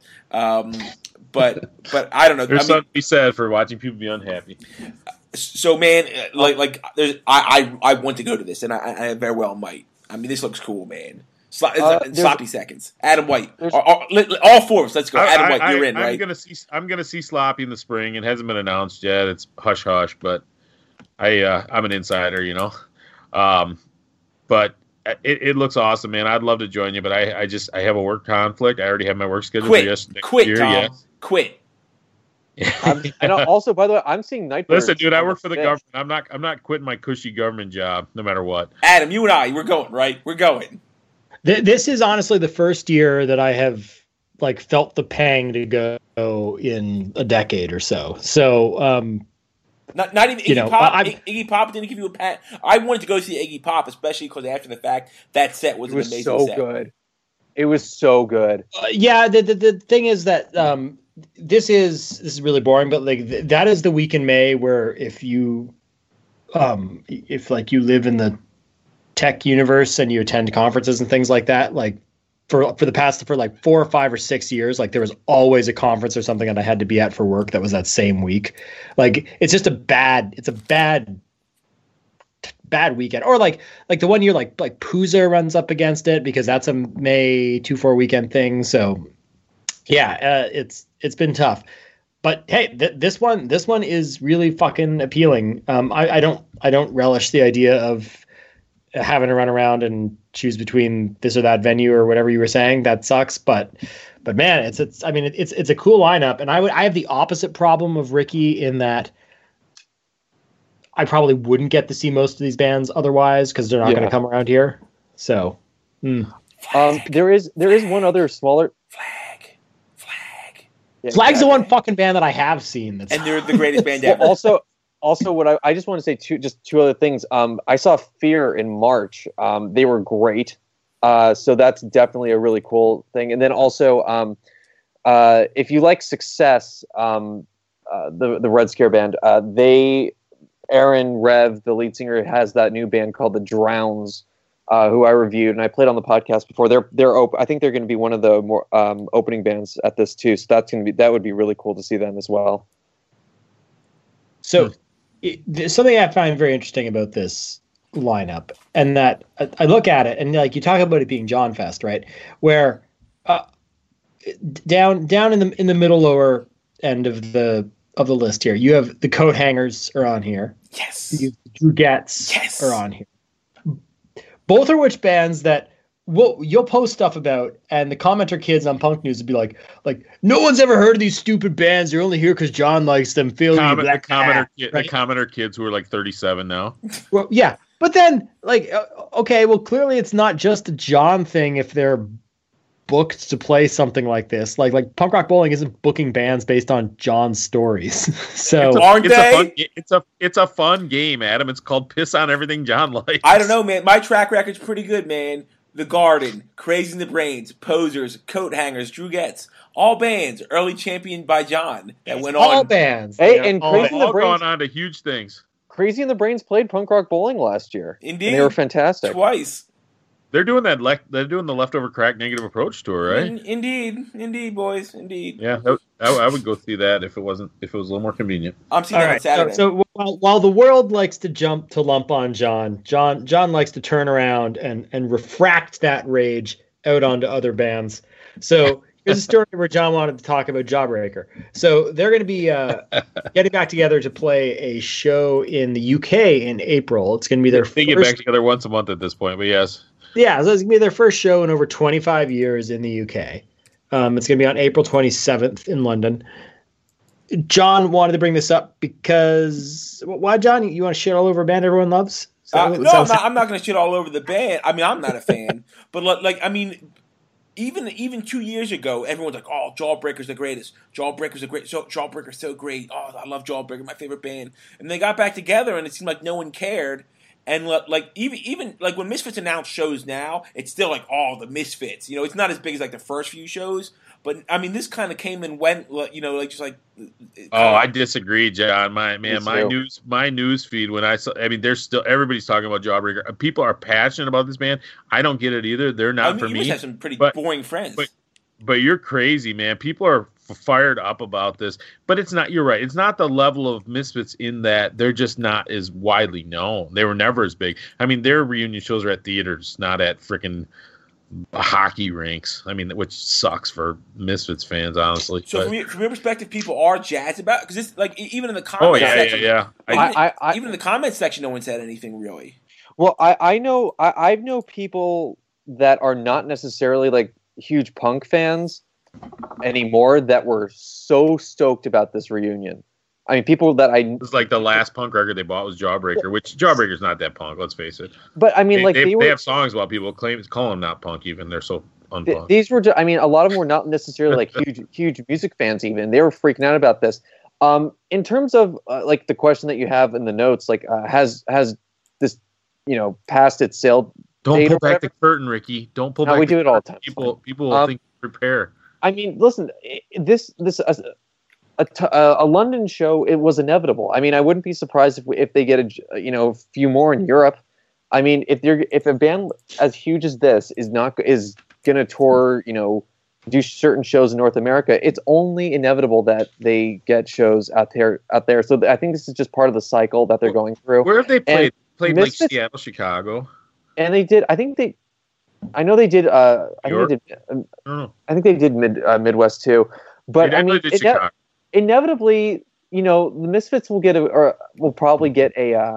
But I don't know. There's something to be said for watching people be unhappy. So man, I want to go to this, and I very well might. I mean, this looks cool, man. Sloppy Seconds. Adam White. All 4 of us. Let's go. Adam White, you're in, right? I'm gonna see Sloppy in the spring. It hasn't been announced yet. It's hush hush, but I'm an insider, But It looks awesome, man. I'd love to join you, but I have a work conflict. I already have my work schedule Quit. for yesterday. Quit, Tom. Quit. And also, by the way, I'm seeing Nightbirds. Listen, dude, I on work for the 5th. government. I'm not quitting my cushy government job, no matter what. Adam, you and I, we're going, right? We're going. This is honestly the first year that I have like felt the pang to go in a decade or so. So, Not even Iggy You know, Pop. I've- Iggy Pop didn't give you a pat. I wanted to go see Iggy Pop, especially because after the fact, that set was It an was amazing so set. good. It was so good. yeah, the thing is that this is really boring, but like that is the week in May where if you like you live in the tech universe and you attend conferences and things like that, like for like 4 or 5 or 6 years, like there was always a conference or something that I had to be at for work that was that same week. Like it's just a bad weekend. Or like the one year like Pooza runs up against it because that's a May 2-4 weekend thing. So yeah, it's been tough. But hey, this one is really fucking appealing. I don't relish the idea of having to run around and choose between this or that venue or whatever you were saying. That sucks. But man, it's a cool lineup. And I have the opposite problem of Ricky in that I probably wouldn't get to see most of these bands otherwise because they're not going to come around here. So There is one other smaller. Flag. Yeah, Flag's the one fucking band that I have seen. That's And they're the greatest band Well, ever. also, what I just want to say two other things. I saw Fear in March. They were great. So that's definitely a really cool thing. And then also, if you like Success, the Red Scare band, Aaron Rev, the lead singer, has that new band called the Drowns, who I reviewed and I played on the podcast before. They're open. I think they're going to be one of the more opening bands at this too. So that would be really cool to see them as well. So there's something I find very interesting about this lineup, and that I look at it and like you talk about it being John Fest, right? Where down in the middle lower end of the list here, you have the Coat Hangers are on here. Yes. You have the Drugettes Yes. are on here. Both are which bands that you'll post stuff about, and the commenter kids on Punk News would be like no one's ever heard of these stupid bands. They're only here because John likes them. The commenter kids who are like 37 now. Well, yeah, but then like okay, well clearly it's not just a John thing if they're booked to play something like this. Like Punk Rock Bowling isn't booking bands based on John's stories. So Aren't they? It's a fun game, Adam. It's called Piss on Everything John Likes. I don't know, man. My track record's pretty good, man. The Garden, Crazy in the Brains, Posers, Coat Hangers, Drugettes, all bands early championed by John that went all on. bands. Hey, Yeah, and all Crazy bands. in the all Brains- gone on to huge things. Crazy in the Brains played Punk Rock Bowling last year. Indeed. And they were fantastic. Twice. They're doing that. They're doing the Leftover Crack Negative Approach tour, right? Indeed, boys. Indeed. Yeah, I would go see that if it was a little more convenient. I'm seeing All that on right. Saturday. So while the world likes to jump to lump on John likes to turn around and refract that rage out onto other bands. So here's a story where John wanted to talk about Jawbreaker. So they're going to be getting back together to play a show in the UK in April. It's going to be their They get back together once a month at this point, but yes. Yeah, so it's going to be their first show in over 25 years in the UK. It's going to be on April 27th in London. John wanted to bring this up because... Why, John? You want to shit all over a band everyone loves? Is that what it No, sounds I'm not going to shit all over the band. I mean, I'm not a fan. But, even 2 years ago, everyone's like, oh, Jawbreaker's the greatest. Jawbreaker's so great. Oh, I love Jawbreaker, my favorite band. And they got back together, and it seemed like no one cared. And even when Misfits announce shows now, it's still like, oh, the Misfits. You know, it's not as big as like the first few shows. But I mean, this kind of came and went. You know, like just like. Oh, I disagree, John. My too. news feed when there's still everybody's talking about Jawbreaker. People are passionate about this band. I don't get it either. They're not for you me. must have some pretty boring friends. But you're crazy, man. People are fired up about this. But it's not. You're right. It's not the level of Misfits in that they're just not as widely known. They were never as big. I mean, their reunion shows are at theaters, not at freaking hockey rinks. I mean, which sucks for Misfits fans, honestly. So but, from your perspective, people are jazzed about because it's like even in the comments. oh yeah, section, yeah. Even in the comments section, no one said anything really. Well, I know I know people that are not necessarily like huge punk fans anymore that were so stoked about this reunion. I mean, people that I. It's like the last punk record they bought was Jawbreaker, which Jawbreaker's not that punk. Let's face it. But I mean, like they were. have songs about people call them not punk. Even they're so unpunk. These were. I mean, a lot of them were not necessarily like huge music fans. Even they were freaking out about this. In terms of like the question that you have in the notes, like has this passed its sale? Don't pull back the curtain, Ricky. Don't pull back. We do it all the time. People will think prepare. I mean, listen, a London show, it was inevitable. I mean, I wouldn't be surprised if they get a few more in Europe. I mean, if a band as huge as this is going to tour, do certain shows in North America, it's only inevitable that they get shows out there. So I think this is just part of the cycle that they're going through. Where have they played? Played Misfits, like Seattle, Chicago, and they did. I know they did. I think they did Midwest too. But I mean, inevitably, the Misfits will will probably get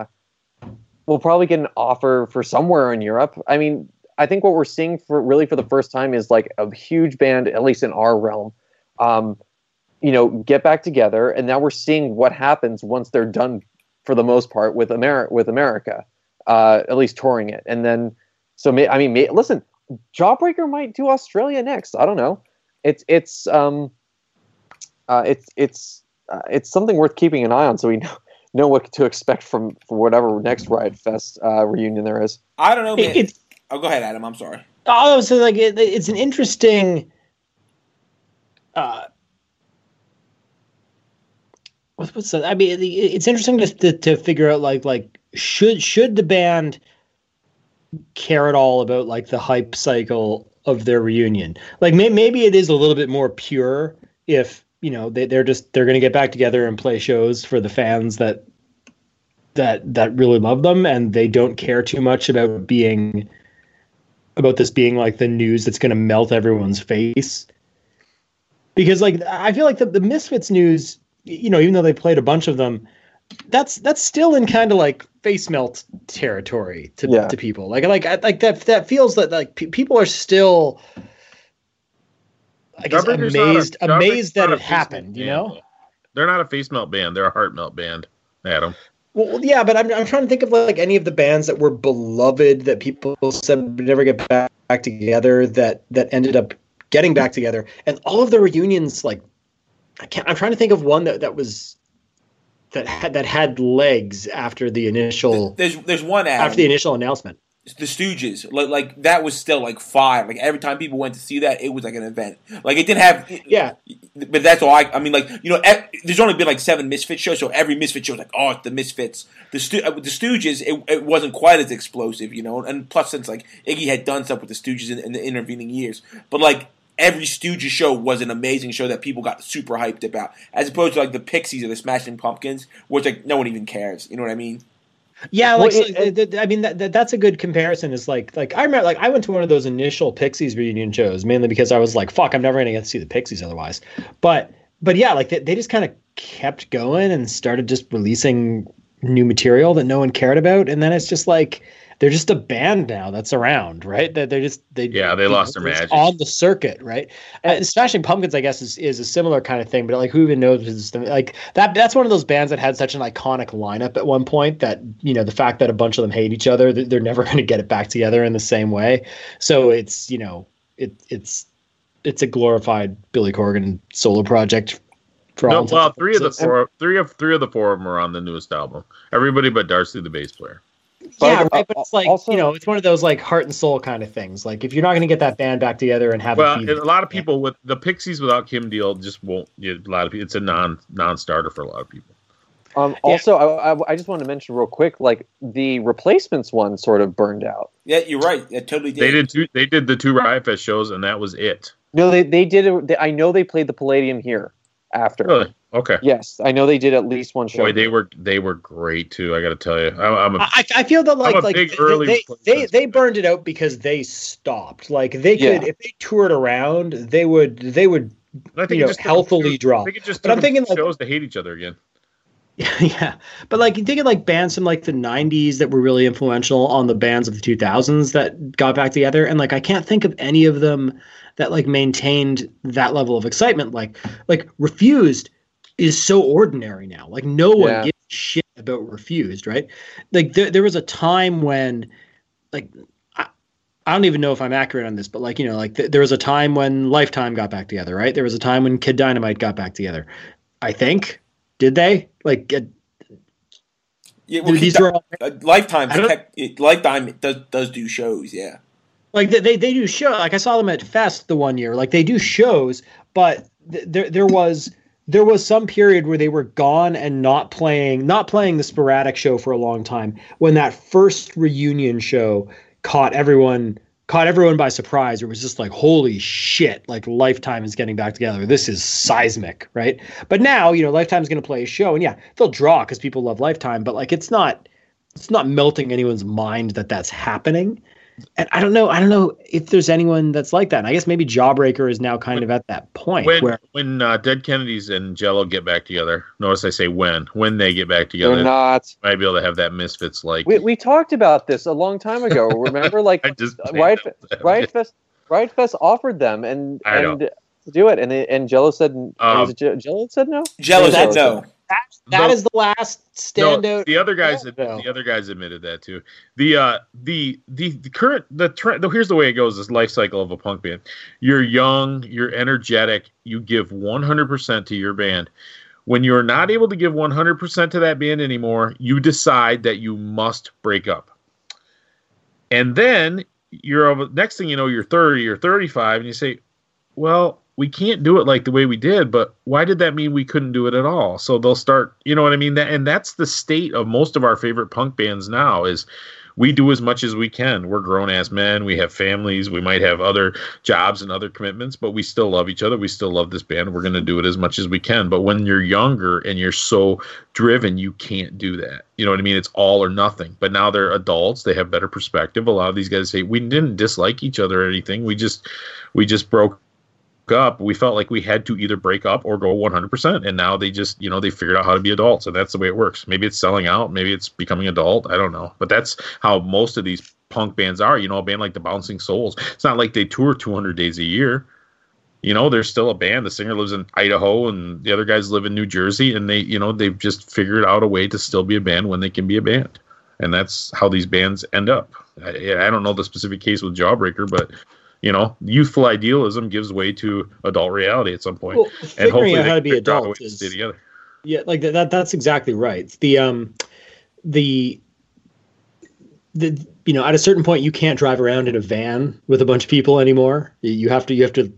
an offer for somewhere in Europe. I mean, I think what we're seeing for the first time is like a huge band, at least in our realm, get back together, and now we're seeing what happens once they're done for the most part with America, at least touring it, and then. So listen, Jawbreaker might do Australia next. I don't know. It's something worth keeping an eye on, so we know what to expect for whatever next Riot Fest reunion there is. I don't know, man. Go ahead, Adam. I'm sorry. Oh, so like it's an interesting. What's that? I mean, it's interesting to figure out like should the band care at all about like the hype cycle of their reunion? Like maybe it is a little bit more pure if they're going to get back together and play shows for the fans that really love them, and they don't care too much about this being like the news that's going to melt everyone's face. Because like I feel like the Misfits news, even though they played a bunch of them, that's still in kind of like face melt territory to people. Like that feels that like people are still, I guess, amazed that it happened. They're not a face melt band. They're a heart melt band, Adam. Well, yeah, but I'm trying to think of like any of the bands that were beloved that people said would never get back together that ended up getting back together, and all of the reunions. Like, I'm trying to think of one that had legs after the initial. There's one, Adam, after the initial announcement. The Stooges, like that was still like fire. Like every time people went to see that, it was like an event. Like it didn't have, But that's all. I mean, like there's only been like 7 Misfits shows, so every Misfit show is like, oh, it's the Misfits. The Stooges, it wasn't quite as explosive, And plus, since like Iggy had done stuff with the Stooges in the intervening years, but like every Stooges show was an amazing show that people got super hyped about, as opposed to like the Pixies or the Smashing Pumpkins, which like no one even cares. You know what I mean? Yeah, like I mean that's a good comparison. Is like I remember like I went to one of those initial Pixies reunion shows mainly because I was like, fuck, I'm never gonna get to see the Pixies otherwise. But yeah, like they just kind of kept going and started just releasing new material that no one cared about, and then it's just like they're just a band now that's around, right? That they lost their magic on the circuit, right? And Smashing Pumpkins, I guess, is a similar kind of thing, but like who even knows? Like that's one of those bands that had such an iconic lineup at one point that the fact that a bunch of them hate each other, they're never going to get it back together in the same way. So it's it's a glorified Billy Corgan solo project. Three of the four of them are on the newest album. Everybody but Darcy, the bass player. Yeah, right. But it's like also, it's one of those like heart and soul kind of things. Like if you're not going to get that band back together and have a lot of people with the Pixies without Kim Deal just won't. A lot of people, it's a non-starter for a lot of people. Also, I just want to mention real quick, like the Replacements one sort of burned out. Yeah, you're right. It totally did. They did the 2 Riot Fest shows, and that was it. No, they did it. I know they played the Palladium here after. Really? Okay. Yes, I know they did at least one show. Boy, they were great too. I got to tell you, I feel that they burned it out because they stopped. Like they could, if they toured around, they would I think healthily drop. But I'm thinking like shows to hate each other again. Yeah, but like you think of like bands from like the '90s that were really influential on the bands of the 2000s that got back together, and like I can't think of any of them that like maintained that level of excitement. Like Refused is so ordinary now. Like no one Yeah. gives a shit about Refused, right? Like there was a time when like I don't even know if I'm accurate on this, but like like there was a time when Lifetime got back together, right? There was a time when Kid Dynamite got back together. I think. Did they? Like Yeah, well, these were all Lifetime. I don't- Lifetime does do shows. Yeah. like they do show. Like I saw them at Fest the one year. Like they do shows, but there was some period where they were gone and not playing the sporadic show for a long time. When that first reunion show caught everyone by surprise. It was just like, holy shit, like Lifetime is getting back together. This is seismic, right? But now, Lifetime's going to play a show, and yeah, they'll draw because people love Lifetime, but like it's not melting anyone's mind that that's happening. And I don't know if there's anyone that's like that. And I guess maybe Jawbreaker is now kind of at that point where When Dead Kennedys and Jello get back together, notice I say when they get back They're together, not. might be able to have that Misfits like. We talked about this a long time ago. Remember, like I just Riot Fest offered them and I know. to do it, and Jello said, was it Jello said no. Jello said Jello no. that No. is the last standout. No, the other guys, No. the other guys admitted that too. The current trend. Here's the way it goes: this life cycle of a punk band. You're young, you're energetic, you give 100% to your band. When you're not able to give 100% to that band anymore, you decide that you must break up. And then next thing you know, you're 30 or 35, and you say, well, we can't do it like the way we did, but why did that mean we couldn't do it at all? So they'll start, you know what I mean? And that's the state of most of our favorite punk bands now is we do as much as we can. We're grown-ass men. We have families. We might have other jobs and other commitments, but we still love each other. We still love this band. We're going to do it as much as we can. But when you're younger and you're so driven, you can't do that. You know what I mean? It's all or nothing. But now they're adults. They have better perspective. A lot of these guys say, we didn't dislike each other or anything. We just broke up. We felt like we had to either break up or go 100%, and now they just they figured out how to be adults, and that's the way it works. Maybe it's selling out, maybe it's becoming adult, I don't know, but that's how most of these punk bands are. A band like the Bouncing Souls, it's not like they tour 200 days a year. They're still a band. The singer lives in Idaho and the other guys live in New Jersey, and they've just figured out a way to still be a band when they can be a band, and that's how these bands end up. I don't know the specific case with Jawbreaker, but youthful idealism gives way to adult reality at some point. Well, And figuring hopefully out how to be figure out a way adult to is stay together. yeah, like that's exactly right. The at a certain point you can't drive around in a van with a bunch of people anymore. You have to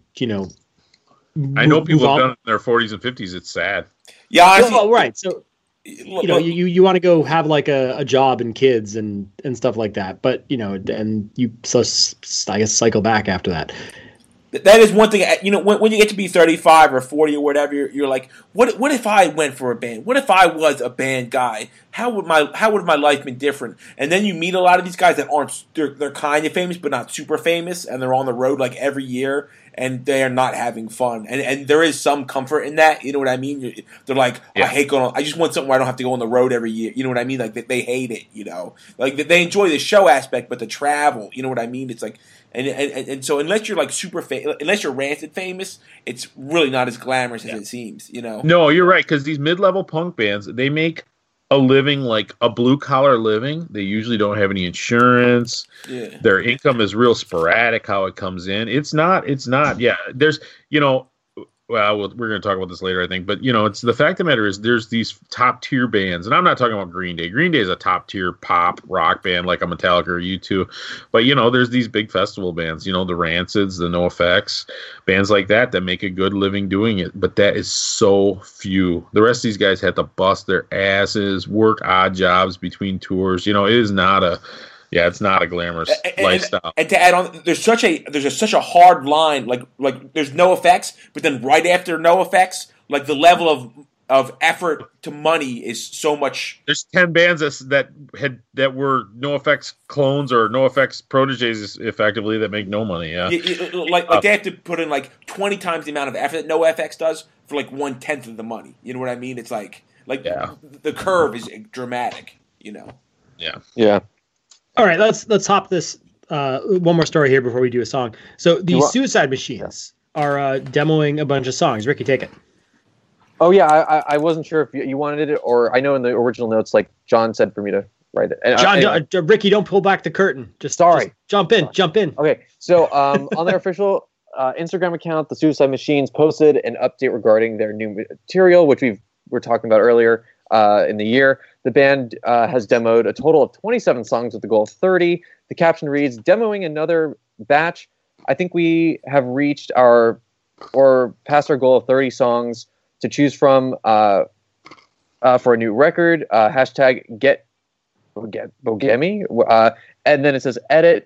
I know people move have on. done it in their 40s and 50s. It's sad. Yeah, honestly, Well, right. So look, you want to go have like a job and kids and stuff like that, but and you I guess cycle back after that. that is one thing. When you get to be 35 or 40 or whatever, you're like, what if I went for a band? What if I was a band guy? How would my life been different? And then you meet a lot of these guys that aren't they're kind of famous but not super famous, and they're on the road like every year, and they are not having fun. And there is some comfort in that. You know what I mean? They're like, Yeah. I hate going on. I just want something where I don't have to go on the road every year. You know what I mean? Like they hate it. Like they enjoy the show aspect, but the travel. You know what I mean? It's like. And so unless you're like unless you're Rancid famous, it's really not as glamorous as it seems. No, you're right, because these mid-level punk bands, they make a living, like a blue-collar living. They usually don't have any insurance. Yeah. Their income is real sporadic how it comes in. It's not, yeah. There's, well, we're going to talk about this later, I think, but it's the fact of the matter is there's these top tier bands, and I'm not talking about Green Day. Green Day is a top tier pop rock band like a Metallica or U2, but there's these big festival bands, the Rancids, the NoFX, bands like that make a good living doing it, but that is so few. The rest of these guys had to bust their asses, work odd jobs between tours. It is not it's not a glamorous lifestyle. And to add on, there's such a hard line. Like there's no effects, but then right after no effects, like the level of effort to money is so much. There's 10 bands that were NoFX clones or NoFX proteges, effectively, that make no money. Yeah, Like they have to put in like 20 times the amount of effort that NoFX does for like 1/10 of the money. You know what I mean? It's like Like Yeah. the curve is dramatic. Yeah. All right, let's hop this one more story here before we do a song. So the Suicide Machines are demoing a bunch of songs. Ricky, take it. Oh yeah, I wasn't sure if you wanted it, or I know in the original notes, like John said for me to write it. And, John, Ricky, don't pull back the curtain. Just jump in. Okay, so on their official Instagram account, the Suicide Machines posted an update regarding their new material, which we're talking about earlier in the year. The band has demoed a total of 27 songs with the goal of 30. The caption reads, "Demoing another batch. I think we have reached past our goal of 30 songs to choose from for a new record. Hashtag get Bogemi." And then it says edit.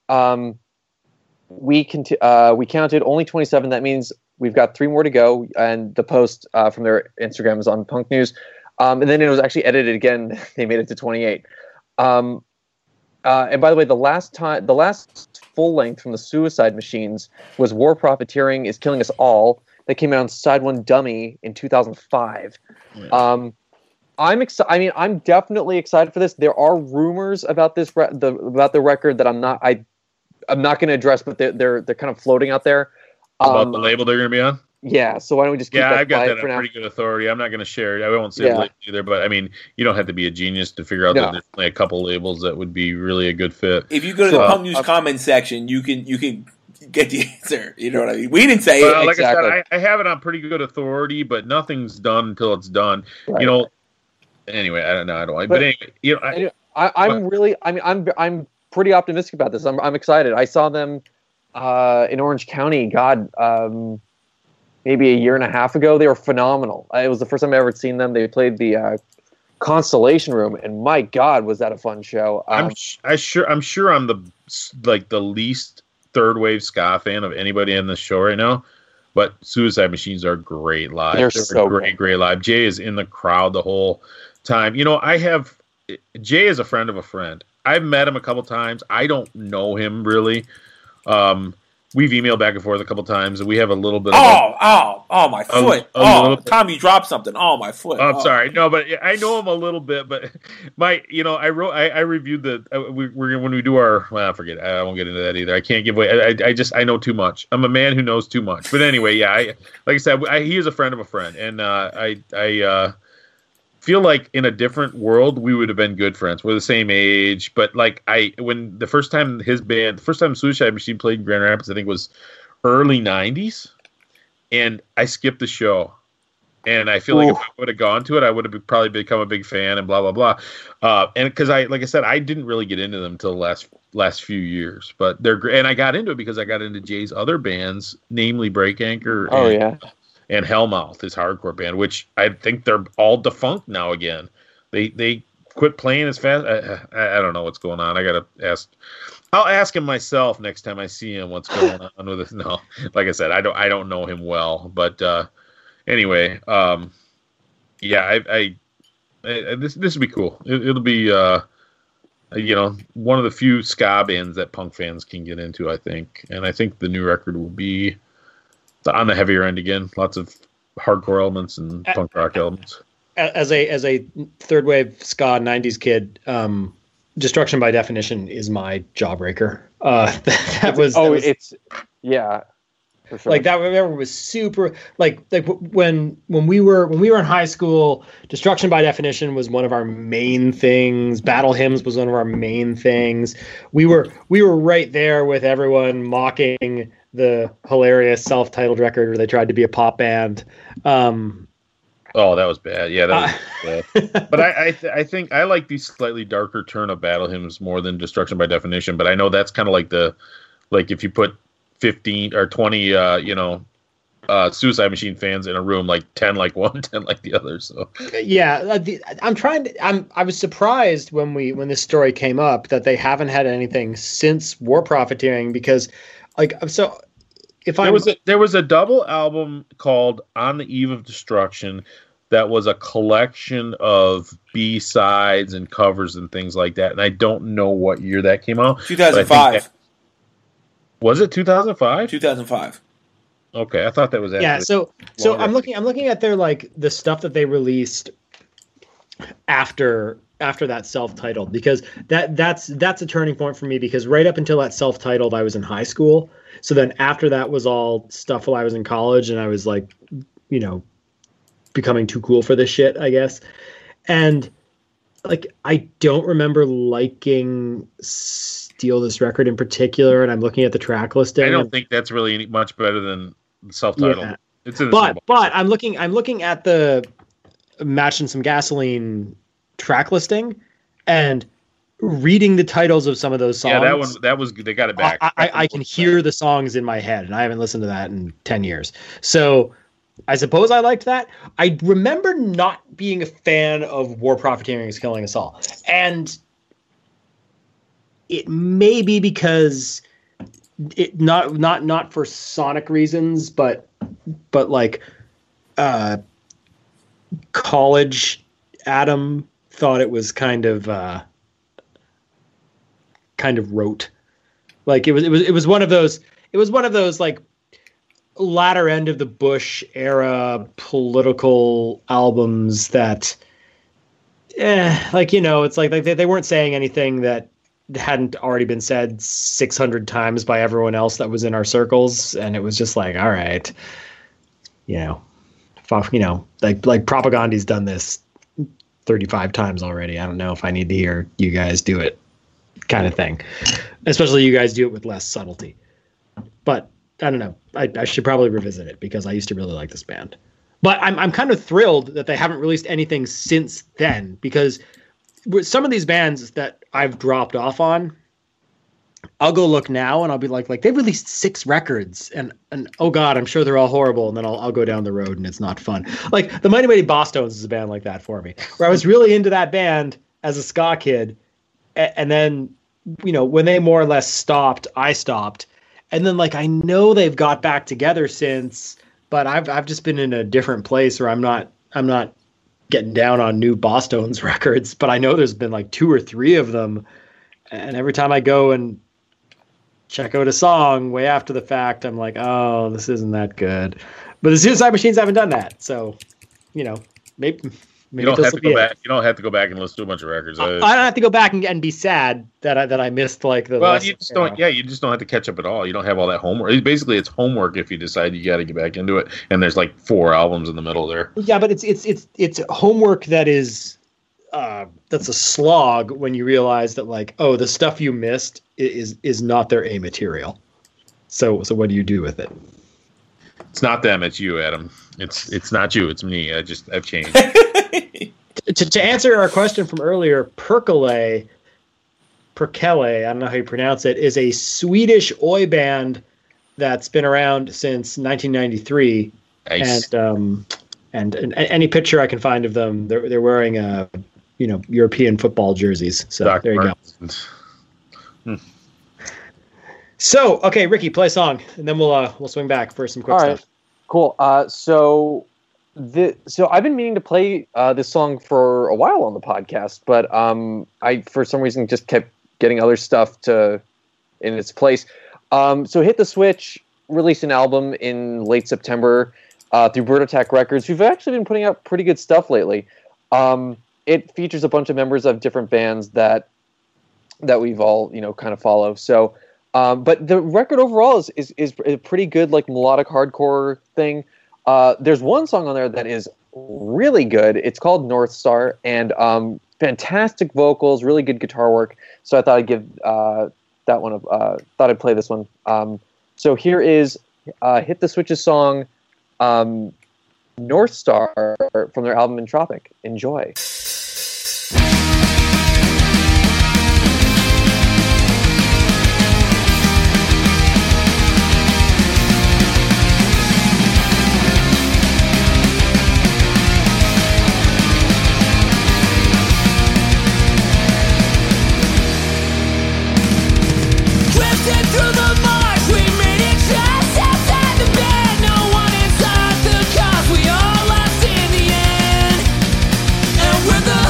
We counted only 27. That means we've got 3 more to go. And the post from their Instagram is on Punk News. And then it was actually edited again. They made it to 28. And by the way, the last full length from the Suicide Machines was "War Profiteering is Killing Us All." That came out on Side 1 Dummy in 2005. Yeah. I'm excited. I mean, I'm definitely excited for this. There are rumors about this about the record that I'm not going to address, but they're kind of floating out there. About the label they're going to be on? Yeah, so why don't we just keep that I've got that for on now. pretty good authority. I'm not going to share it. I won't say it either, but I mean, you don't have to be a genius to figure out that there's only a couple labels that would be really a good fit. If you go to the Punk News comment section, you can get the answer. You know what I mean? We didn't say it. Like exactly. I said, I have it on pretty good authority, but nothing's done until it's done. Right. You know. Anyway, I don't know. But anyway, you know, I'm pretty optimistic about this. I'm excited. I saw them in Orange County. Maybe a year and a half ago. They were phenomenal. It was the first time I ever seen them. They played the Constellation Room, and my God, was that a fun show! I'm sure I'm the least third wave ska fan of anybody in this show right now. But Suicide Machines are great live. They're so great live. Jay is in the crowd the whole time. You know, Jay is a friend of a friend. I've met him a couple times. I don't know him really. We've emailed back and forth a couple times, and we have a little bit of my foot. Tom, you dropped something. Oh, my foot. I'm sorry. No, but I know him a little bit. But I reviewed when we do our. Well, I forget. I won't get into that either. I can't give away. I know too much. I'm a man who knows too much. But anyway, yeah. Like I said, he is a friend of a friend, and I feel like in a different world we would have been good friends. We're the same age, but when the first time Suicide Machine played in Grand Rapids, I think was early '90s, and I skipped the show. And I feel like if I would have gone to it, I would have probably become a big fan and blah blah blah. And because like I said, I didn't really get into them until the last few years. But they're great, and I got into it because I got into Jay's other bands, namely Break Anchor. And Hellmouth, his hardcore band, which I think they're all defunct now again. They quit playing as fast. I don't know what's going on. I gotta ask. I'll ask him myself next time I see him what's going on with it. No, like I said, I don't know him well, but anyway, this will be cool. It'll be one of the few ska bands that punk fans can get into, I think, and I think the new record will be on the heavier end again. Lots of hardcore elements and punk rock elements. As a third wave ska '90s kid, Destruction by Definition is my jawbreaker. For sure. Like that was super. Like when we were in high school, Destruction by Definition was one of our main things. Battle Hymns was one of our main things. We were right there with everyone mocking the hilarious self-titled record where they tried to be a pop band. Oh, that was bad. Yeah, that was bad. But I think I like the slightly darker turn of Battle Hymns more than Destruction by Definition. But I know that's kind of like if you put 15 or 20, Suicide Machine fans in a room, like 10 like one, 10 like the other. So yeah, I was surprised when this story came up that they haven't had anything since War Profiteering, because there was a double album called On the Eve of Destruction that was a collection of B-sides and covers and things like that, and I don't know what year that came out. 2005. Was it 2005? 2005. Okay, I thought that was so I'm looking at their the stuff that they released after that self-titled, because that's a turning point for me, because right up until that self-titled I was in high school. So then after that was all stuff while I was in college, and I was like, you know, becoming too cool for this shit, I guess. And like, I don't remember liking Steal This Record in particular, and I'm looking at the track listing. I don't think that's really any, much better than self-titled. Yeah. It's in the but I'm looking at the Matching Some Gasoline track listing and reading the titles of some of those songs. Yeah, that was they got it back. I can hear the songs in my head, and I haven't listened to that in 10 years. So I suppose I liked that. I remember not being a fan of War Profiteering is Killing Us All. And it may be because it not for sonic reasons, but like college Adam thought it was kind of rote. Like it was one of those like latter end of the Bush era political albums that like, you know, it's like they weren't saying anything that hadn't already been said 600 times by everyone else that was in our circles, and it was just like, all right, you know, like Propaganda's done this 35 times already. I don't know if I need to hear you guys do it, kind of thing. Especially you guys do it with less subtlety. But I don't know. I should probably revisit it, because I used to really like this band. But I'm kind of thrilled that they haven't released anything since then, because with some of these bands that I've dropped off on, I'll go look now and I'll be like they've released 6 records, and oh god, I'm sure they're all horrible, and then I'll go down the road and it's not fun. Like the Mighty Mighty Bosstones is a band like that for me, where I was really into that band as a ska kid, and then, you know, when they more or less stopped, I stopped, and then like I know they've got back together since, but I've just been in a different place where I'm not getting down on new Bosstones records, but I know there's been like 2 or 3 of them, and every time I go and check out a song way after the fact, I'm like, oh, this isn't that good. But the Suicide Machines haven't done that, so, you know, maybe you don't have to go back. You don't have to go back and listen to a bunch of records. I don't have to go back and be sad that I missed like the. Well, you just don't. Yeah, you just don't have to catch up at all. You don't have all that homework. It's homework if you decide you got to get back into it. And there's like 4 albums in the middle there. Yeah, but it's homework that is that's a slog when you realize that, like, oh, the stuff you missed is not their A material. So what do you do with it? It's not them. It's you, Adam. It's not you. It's me. I've changed. To answer our question from earlier, Perkele, I don't know how you pronounce it, is a Swedish oi band that's been around since 1993. Nice. And any picture I can find of them, they're wearing European football jerseys. So Doc there you go. So, okay, Ricky, play a song, and then we'll swing back for some quick stuff. Cool. So I've been meaning to play this song for a while on the podcast, but I for some reason just kept getting other stuff in its place. So Hit the Switch released an album in late September through Bird Attack Records, who've actually been putting out pretty good stuff lately. It features a bunch of members of different bands that we've all kind of follow. So, but the record overall is a pretty good, like, melodic hardcore thing. There's one song on there that is really good. It's called North Star, and fantastic vocals, really good guitar work. So I thought I'd give that one. Thought I'd play this one. So here is Hit the Switch's song, North Star, from their album Entropic. Enjoy. We're the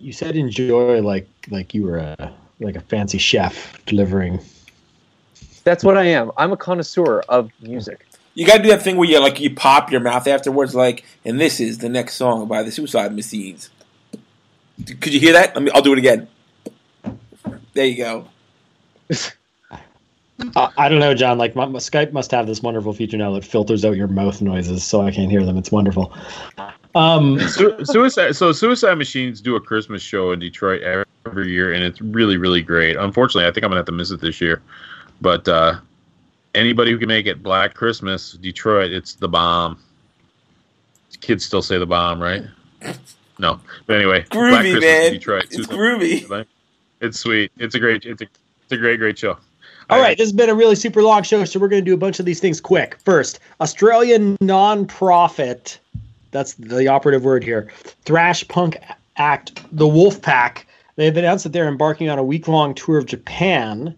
You said enjoy like you were a fancy chef delivering. That's what I am. I'm a connoisseur of music. You got to do that thing where you pop your mouth afterwards, and this is the next song by the Suicide Machines. Could you hear that? I'll do it again. There you go. I don't know, John. Like my Skype must have this wonderful feature now that filters out your mouth noises, so I can't hear them. It's wonderful. Suicide Machines do a Christmas show in Detroit every year, and it's really, really great. Unfortunately, I think I'm gonna have to miss it this year. But anybody who can make it Black Christmas, Detroit, it's the bomb. Kids still say the bomb, right? No, but anyway, groovy, Black Christmas man. in Detroit. It's groovy. It's sweet. It's a great show. All right, this has been a really super long show, so we're going to do a bunch of these things quick. First, Australian non-profit, that's the operative word here, thrash punk act, the Wolfpack. They've announced that they're embarking on a week-long tour of Japan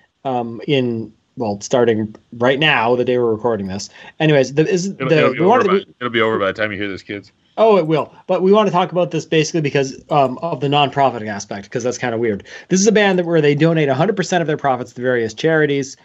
starting right now, the day we're recording this. Anyways, it'll be over by the time you hear this, kids. Oh, it will. But we want to talk about this basically because of the nonprofit aspect, because that's kind of weird. This is a band where they donate 100% of their profits to various charities.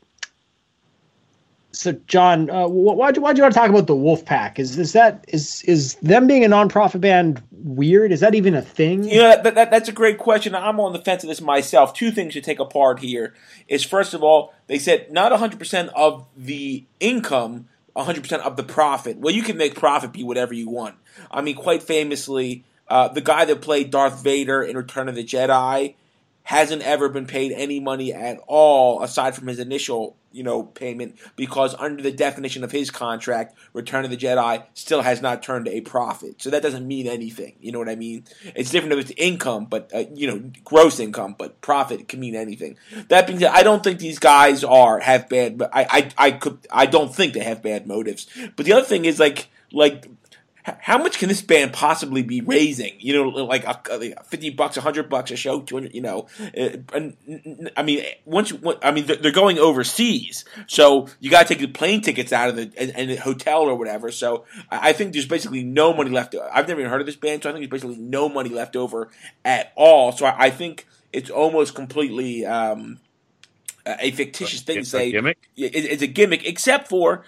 So, John, why'd you want to talk about the Wolfpack? Is them being a nonprofit band weird? Is that even a thing? Yeah, that's a great question. I'm on the fence of this myself. Two things to take apart here is, first of all, they said not 100% of the income, 100% of the profit. Well, you can make profit be whatever you want. I mean, quite famously, the guy that played Darth Vader in Return of the Jedi hasn't ever been paid any money at all aside from his initial, payment, because under the definition of his contract, Return of the Jedi still has not turned a profit. So that doesn't mean anything. You know what I mean? It's different if it's income, but gross income, but profit can mean anything. That being said, I don't think these guys have bad. I don't think they have bad motives. But the other thing is like. How much can this band possibly be raising? Like $50, $100 a show, 200. I mean, they're going overseas, so you got to take the plane tickets out of the hotel or whatever. So I think there's basically no money left. I've never even heard of this band, so I think there's basically no money left over at all. So I think it's almost completely a fictitious thing to say. A gimmick? It's a gimmick, except for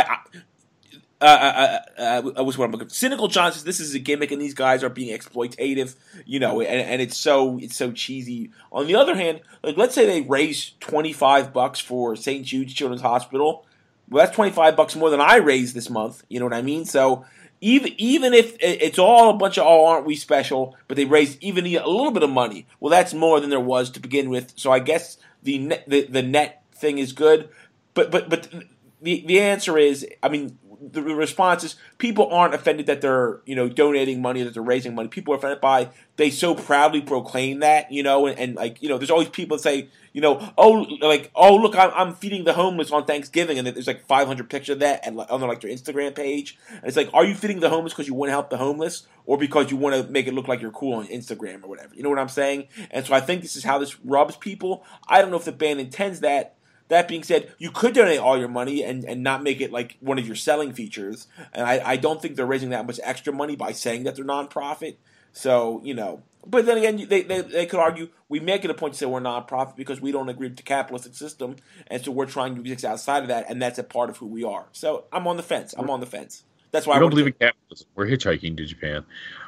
Cynical John says this is a gimmick and these guys are being exploitative, and it's so cheesy. On the other hand, let's say they raise $25 for St. Jude's Children's Hospital. Well, that's $25 more than I raised this month. You know what I mean? So even if it's all a bunch of aren't we special, but they raised even a little bit of money, well, that's more than there was to begin with. So I guess the net thing is good, but the answer is, I mean. The response is people aren't offended that they're donating money, that they're raising money. People are offended by they so proudly proclaim that and there's always people that say look, I'm feeding the homeless on Thanksgiving, and there's 500 pictures of that and on their Instagram page, and it's like, are you feeding the homeless because you want to help the homeless or because you want to make it look like you're cool on Instagram or whatever? You know what I'm saying? And so I think this is how this rubs people. I don't know if the band intends that. That being said, you could donate all your money and not make it like one of your selling features. And I don't think they're raising that much extra money by saying that they're nonprofit. So, But then again, they could argue we make it a point to say we're nonprofit because we don't agree with the capitalistic system. And so we're trying to exist outside of that. And that's a part of who we are. So I'm on the fence. That's why I don't believe in capitalism. We're hitchhiking to Japan.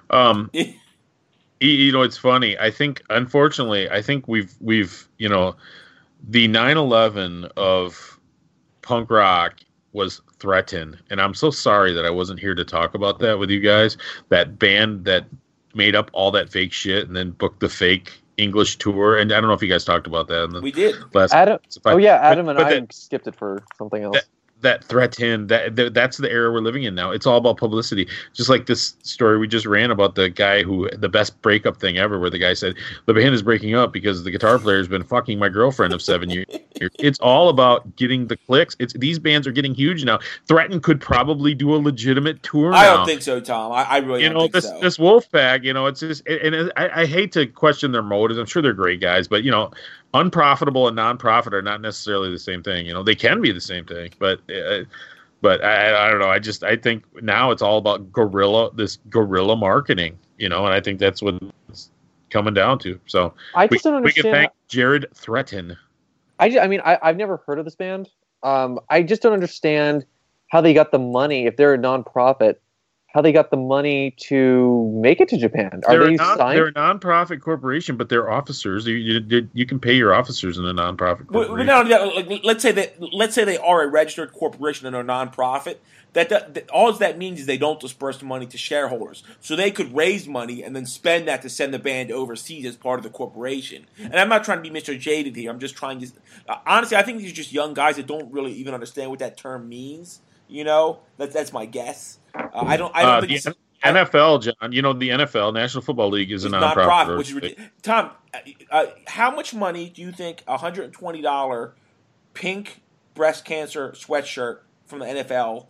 It's funny. I think, unfortunately, we've the 9/11 of punk rock was threatened, and I'm so sorry that I wasn't here to talk about that with you guys. That band that made up all that fake shit and then booked the fake English tour, and I don't know if you guys talked about that. We did. Adam and I skipped it for something else. That threatened that's the era we're living in now. It's all about publicity. Just like this story we just ran about the guy the best breakup thing ever, where the guy said the band is breaking up because the guitar player has been fucking my girlfriend of 7 years. It's all about getting the clicks. These bands are getting huge now. Threaten could probably do a legitimate tour. I don't think so, Tom. I really don't think so. This Wolfpack, it's just, and I hate to question their motives. I'm sure they're great guys, but unprofitable and non-profit are not necessarily the same thing. They can be the same thing, but I don't know. I think now it's all about guerrilla marketing, and I think that's what coming down to. So I just don't we can understand. thank Jared Threatin. I mean, I've never heard of this band. I just don't understand how they got the money, if they're a nonprofit, how they got the money to make it to Japan. Are they signed? They're a nonprofit corporation, but they're officers. You can pay your officers in a nonprofit corporation. But not only that, like, let's say they are a registered corporation and a nonprofit. That all that means is they don't disperse money to shareholders, so they could raise money and then spend that to send the band overseas as part of the corporation. And I'm not trying to be Mr. Jaded here. I'm just trying to honestly, I think these are just young guys that don't really even understand what that term means. You know, that's my guess. I don't think the NFL, John. You know, the NFL, National Football League, is a nonprofit. Which is ridiculous. Tom, how much money do you think a $120 pink breast cancer sweatshirt from the NFL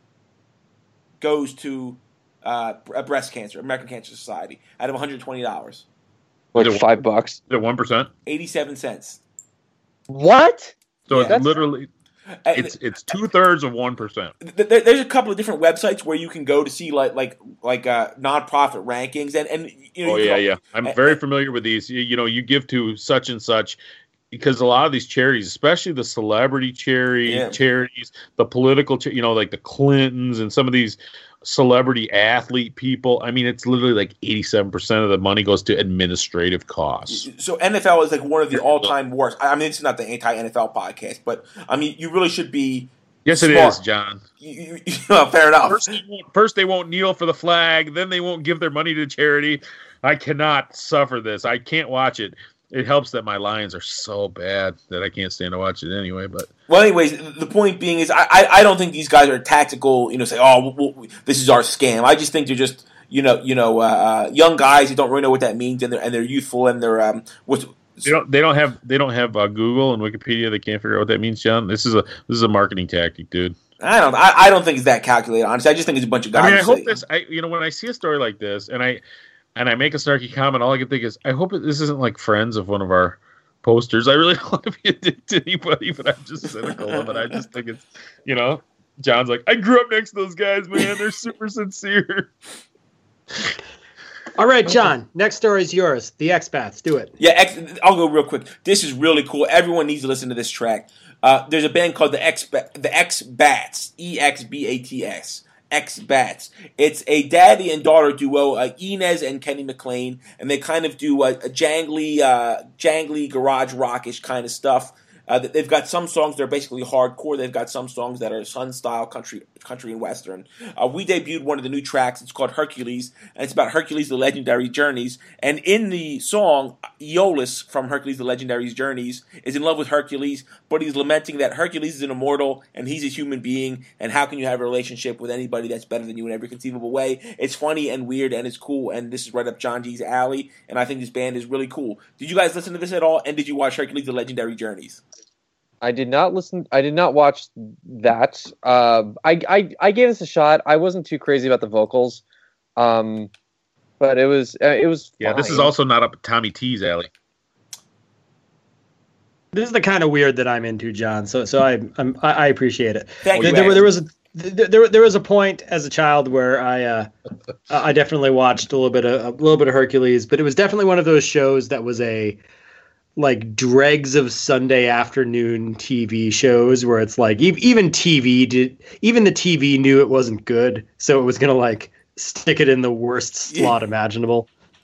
goes to breast cancer, American Cancer Society, out of $120? Like Is it $5. Is it 1%? 87 cents. what? So Yeah. it's literally it's 2/3 of 1%. There's a couple of different websites where you can go to see like nonprofit rankings and you know. Oh yeah. I'm very familiar with these. You know, you give to such and such, because a lot of these charities, especially the celebrity charities, the political, like the Clintons and some of these celebrity athlete people. I mean, it's literally like 87% of the money goes to administrative costs. So NFL is like one of the all-time worst. I mean, it's not the anti-NFL podcast, but I mean, you really should be. Yes, smart. it is, John. Fair enough. First, they won't kneel for the flag. Then they won't give their money to charity. I cannot suffer this. I can't watch it. It helps that my Lions are so bad that I can't stand to watch it anyway. But well, anyways, the point being is, I don't think these guys are tactical. Say, this is our scam. I just think they're just young guys who don't really know what that means, and they're youthful, and they're They don't have Google and Wikipedia. They can't figure out what that means, John. This is a marketing tactic, dude. I don't think it's that calculated. Honestly, I just think it's a bunch of guys. I mean, I hope this. When I see a story like this, and I make a snarky comment, all I can think is, I hope this isn't like Friends of one of our posters. I really don't want to be a dick to anybody, but I'm just cynical of it. I just think it's, John's like, I grew up next to those guys, man. They're super sincere. All right, John. Next story is yours. The X-Bats. Do it. Yeah, I'll go real quick. This is really cool. Everyone needs to listen to this track. There's a band called the X-Bats, EXBATS. X-Bats. It's a daddy and daughter duo, Inez and Kenny McLean, and they kind of do a jangly garage rockish kind of stuff. They've got some songs that are basically hardcore. They've got some songs that are Sun style country and western. We debuted one of the new tracks. It's called Hercules, and it's about Hercules: The Legendary Journeys. And in the song, Aeolus from Hercules: The Legendary Journeys is in love with Hercules, but he's lamenting that Hercules is an immortal and he's a human being. And how can you have a relationship with anybody that's better than you in every conceivable way? It's funny and weird and it's cool. And this is right up John G's alley. And I think this band is really cool. Did you guys listen to this at all? And did you watch Hercules: The Legendary Journeys? I did not listen. I did not watch that. I gave this a shot. I wasn't too crazy about the vocals, but it was. Yeah, fine. this is also not up Tommy T's alley. This is the kind of weird that I'm into, John. So I appreciate it. Thank you. There was a point as a child where I definitely watched a little bit of Hercules, but it was definitely one of those shows that was a like dregs of Sunday afternoon TV shows where it's like even the TV knew it wasn't good, so it was gonna like stick it in the worst slot imaginable.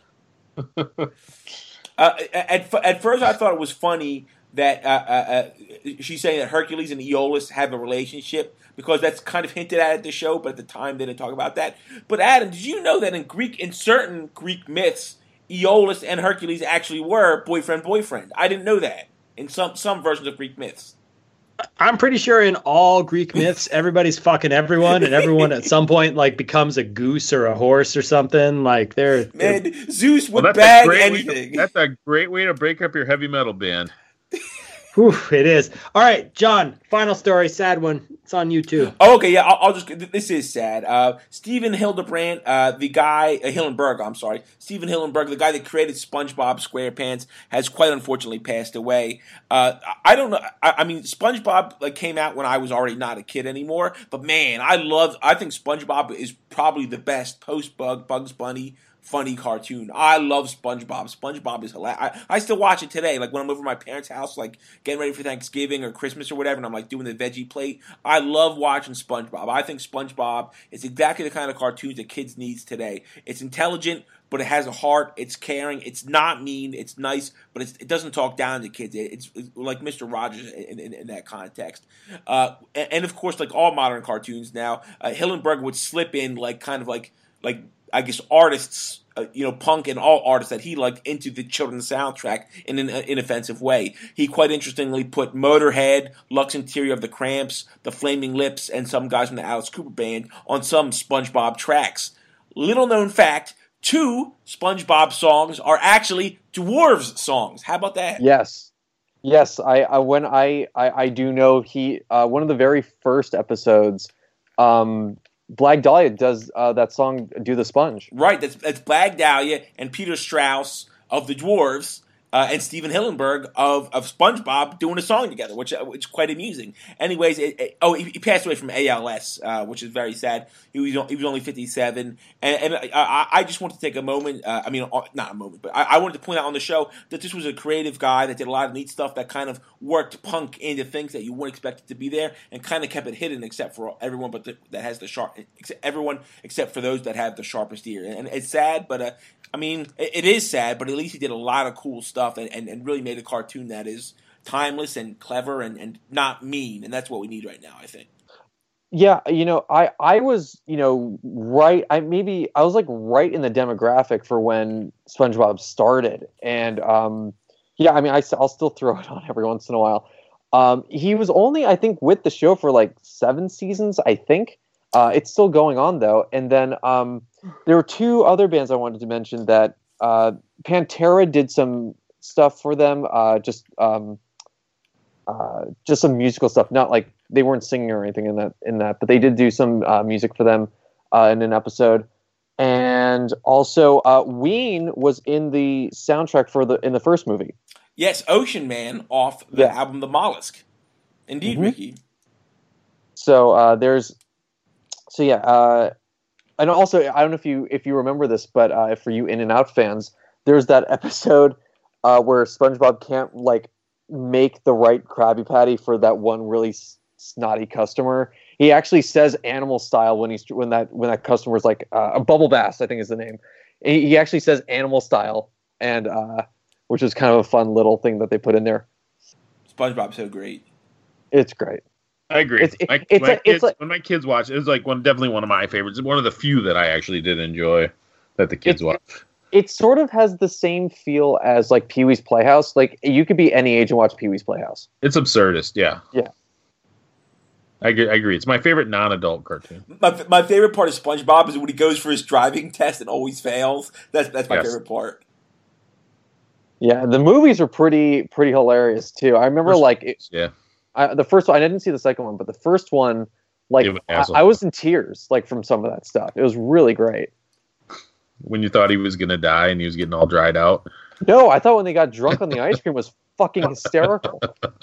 At first, I thought it was funny that she's saying that Hercules and Aeolus have a relationship, because that's kind of hinted at the show, but at the time they didn't talk about that. But Adam, did you know that in certain Greek myths, Aeolus and Hercules actually were boyfriend? I didn't know that in some versions of Greek myths. I'm pretty sure in all Greek myths, everybody's fucking everyone, and everyone at some point like becomes a goose or a horse or something. Like they're Zeus would bag anything. That's a great way to break up your heavy metal band. Whew, it is. All right, John, final story, sad one. It's on you too. Oh, okay, yeah, I'll just, this is sad. Steven Hillenburg, Steven Hillenburg, the guy that created SpongeBob SquarePants, has quite unfortunately passed away. I don't know, I mean, SpongeBob came out when I was already not a kid anymore, but man, I think SpongeBob is probably the best post-Bugs Bunny funny cartoon. I love SpongeBob. SpongeBob is hilarious. I still watch it today. Like when I'm over at my parents' house, like getting ready for Thanksgiving or Christmas or whatever, and I'm like doing the veggie plate. I love watching SpongeBob. I think SpongeBob is exactly the kind of cartoons that kids need today. It's intelligent, but it has a heart. It's caring. It's not mean. It's nice, but it doesn't talk down to kids. It's like Mr. Rogers in that context. And of course, like all modern cartoons now, Hillenburg would slip in like kind of like I guess artists, punk and all artists that he liked into the children's soundtrack in an inoffensive way. He quite interestingly put Motorhead, Lux Interior of the Cramps, the Flaming Lips, and some guys from the Alice Cooper Band on some SpongeBob tracks. Little known fact, 2 SpongeBob songs are actually Dwarves songs. How about that? Yes. I do know he one of the very first episodes, Black Dahlia does that song "Do the Sponge." Right, that's Black Dahlia and Peter Strauss of the Dwarves and Steven Hillenburg of SpongeBob doing a song together, which is quite amusing. Anyways, he passed away from ALS, which is very sad. He was only 57, and I just want to take a moment. Not a moment, but I wanted to point out on the show that this was a creative guy that did a lot of neat stuff that kind of worked punk into things that you wouldn't expect it to be there, and kind of kept it hidden except for everyone, that has the sharp, everyone except for those that have the sharpest ear. And it's sad, but it is sad, but at least he did a lot of cool stuff and really made a cartoon that is timeless and clever and not mean, and that's what we need right now, I think. Yeah, I was, right. I was like right in the demographic for when SpongeBob started, and I'll still throw it on every once in a while. He was only, I think, with the show for like 7 seasons, I think. It's still going on though, and then there were 2 other bands I wanted to mention that Pantera did some stuff for them, just some musical stuff. Not like they weren't singing or anything in that, but they did do some music for them in an episode. And also, Ween was in the soundtrack in the first movie. Yes, Ocean Man off the album The Mollusk. Indeed, Mm-hmm. Ricky. So and also I don't know if you remember this, but for you In-N-Out fans, there's that episode where SpongeBob can't like make the right Krabby Patty for that one really snotty customer. He actually says animal style when that customer's like a Bubble Bass, I think is the name. He actually says animal style, and which is kind of a fun little thing that they put in there. SpongeBob's so great. It's great. I agree. When my kids watch it was like definitely one of my favorites. One of the few that I actually did enjoy that the kids watch. It sort of has the same feel as like Pee-wee's Playhouse. Like you could be any age and watch Pee-wee's Playhouse. It's absurdist, yeah. Yeah. I agree. It's my favorite non-adult cartoon. My favorite part of SpongeBob is when he goes for his driving test and always fails. That's my favorite part. Yeah, the movies are pretty hilarious too. I remember the first one. I didn't see the second one, but the first one, like I was in tears, like from some of that stuff. It was really great. When you thought he was gonna die and he was getting all dried out. No, I thought when they got drunk on the ice cream was fucking hysterical.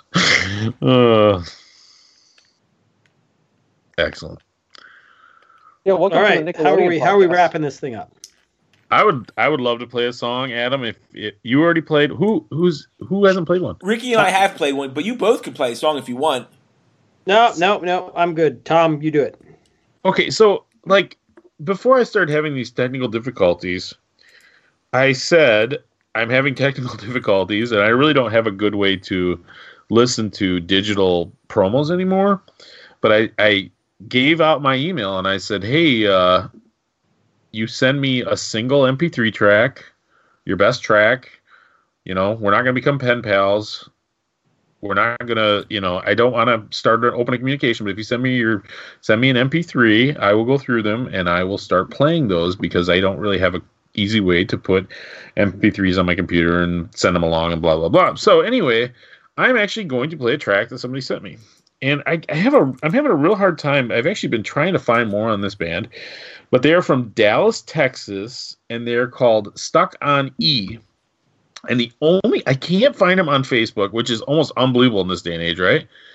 Excellent. Yeah, all right. How are we wrapping this thing up? I would love to play a song, Adam. If you already played, who hasn't played one? Ricky and I have played one, but you both can play a song if you want. No, I'm good. Tom, you do it. Okay, so like before I started having these technical difficulties, I said I'm having technical difficulties, and I really don't have a good way to listen to digital promos anymore. But I gave out my email and I said, hey, you send me a single MP3 track, your best track. We're not going to become pen pals. We're not going to, I don't want to start an open communication, but if you send me an MP3, I will go through them and I will start playing those because I don't really have an easy way to put MP3s on my computer and send them along and blah, blah, blah. So anyway, I'm actually going to play a track that somebody sent me. And I'm having a real hard time. I've actually been trying to find more on this band, but they are from Dallas, Texas, and they're called Stuck on E. And I can't find them on Facebook, which is almost unbelievable in this day and age, right?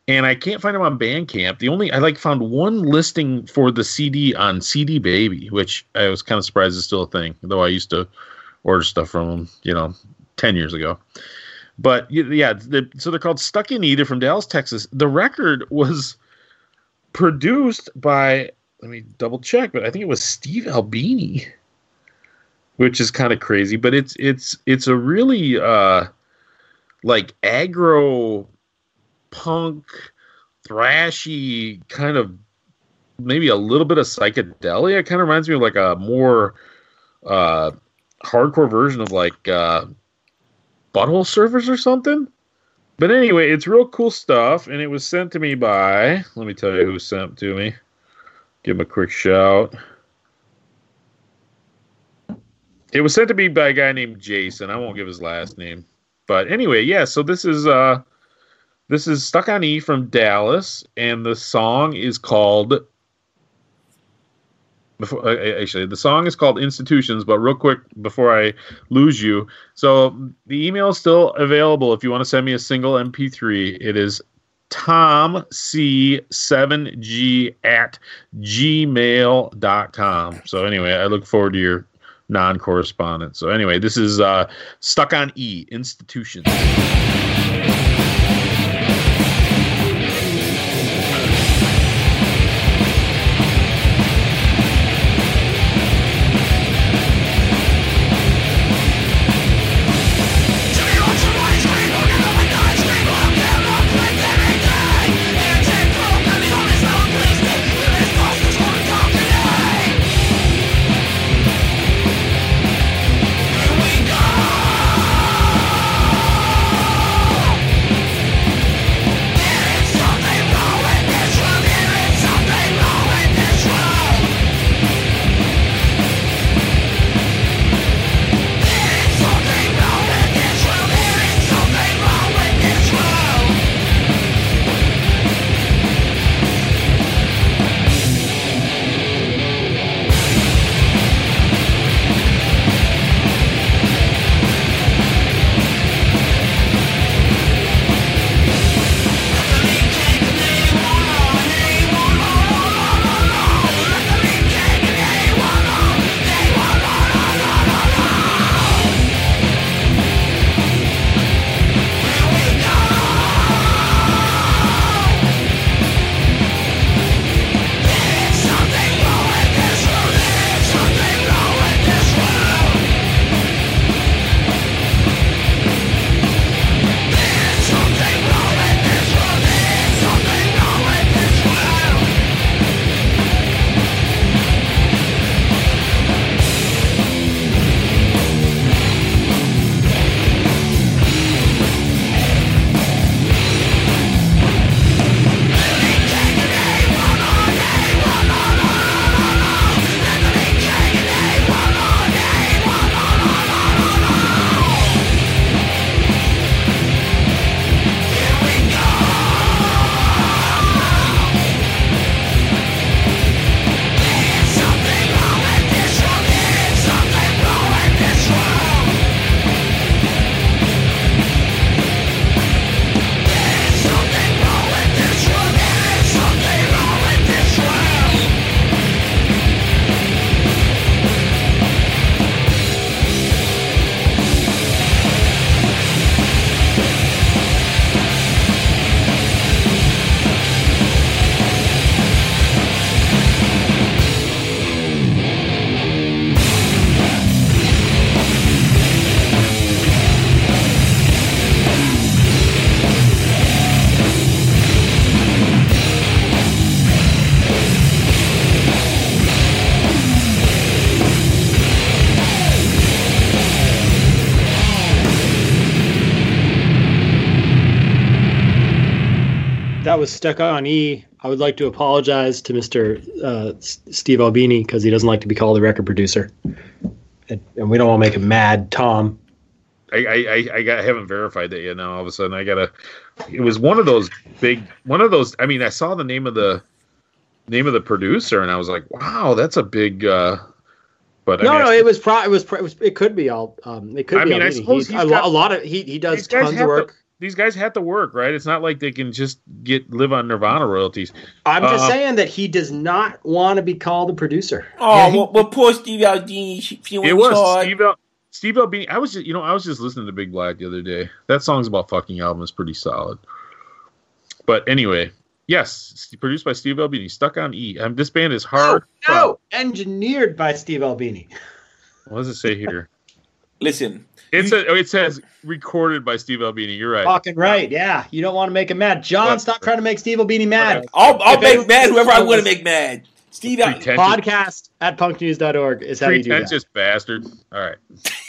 and I can't find them on Bandcamp. I found one listing for the CD on CD Baby, which I was kind of surprised is still a thing, though I used to order stuff from them, 10 years ago. But yeah, so they're called Stuck in E. They're from Dallas, Texas. The record was produced by, let me double check, but I think it was Steve Albini, which is kind of crazy. But it's a really like aggro punk, thrashy kind of, maybe a little bit of psychedelia. It kind of reminds me of like a more hardcore version of like Butthole Surfers or something. But anyway, it's real cool stuff, and it was sent to me by, let me tell you who sent it to me. Give him a quick shout. It was sent to me by a guy named Jason. I won't give his last name. But anyway, yeah, so this is Stuck on E from Dallas, and the song is called the song is called Institutions. But real quick before I lose you, so the email is still available if you want to send me a single MP3. It is tomc7g@gmail.com. So anyway, I look forward to your non-correspondence. So anyway, this is Stuck on E, Institutions. That was Stuck on E. I would like to apologize to Mr. Steve Albini because he doesn't like to be called a record producer. And we don't want to make him mad, Tom. I haven't verified that yet. Now all of a sudden it was one of those. I mean, I saw the name of the producer and I was like, wow, that's a big. But it could be all. It could be. I suppose he does he does tons of work. these guys have to work, right? It's not like they can just live on Nirvana royalties. I'm just saying that he does not want to be called a producer. Oh, well, poor Steve Albini feeling It was hard. Steve Albini. I was just listening to Big Black the other day. That song's about fucking album is pretty solid. But anyway, yes, produced by Steve Albini. Stuck on E. This band is hard. No, engineered by Steve Albini. What does it say here? Listen, It says recorded by Steve Albini. You're right. Fucking right, yeah. You don't want to make him mad. John, stop trying to make Steve Albini mad. I'll make mad whoever I want to make mad. Steve Albini. Podcast at punknews.org is how you do that. Pretentious bastard. All right.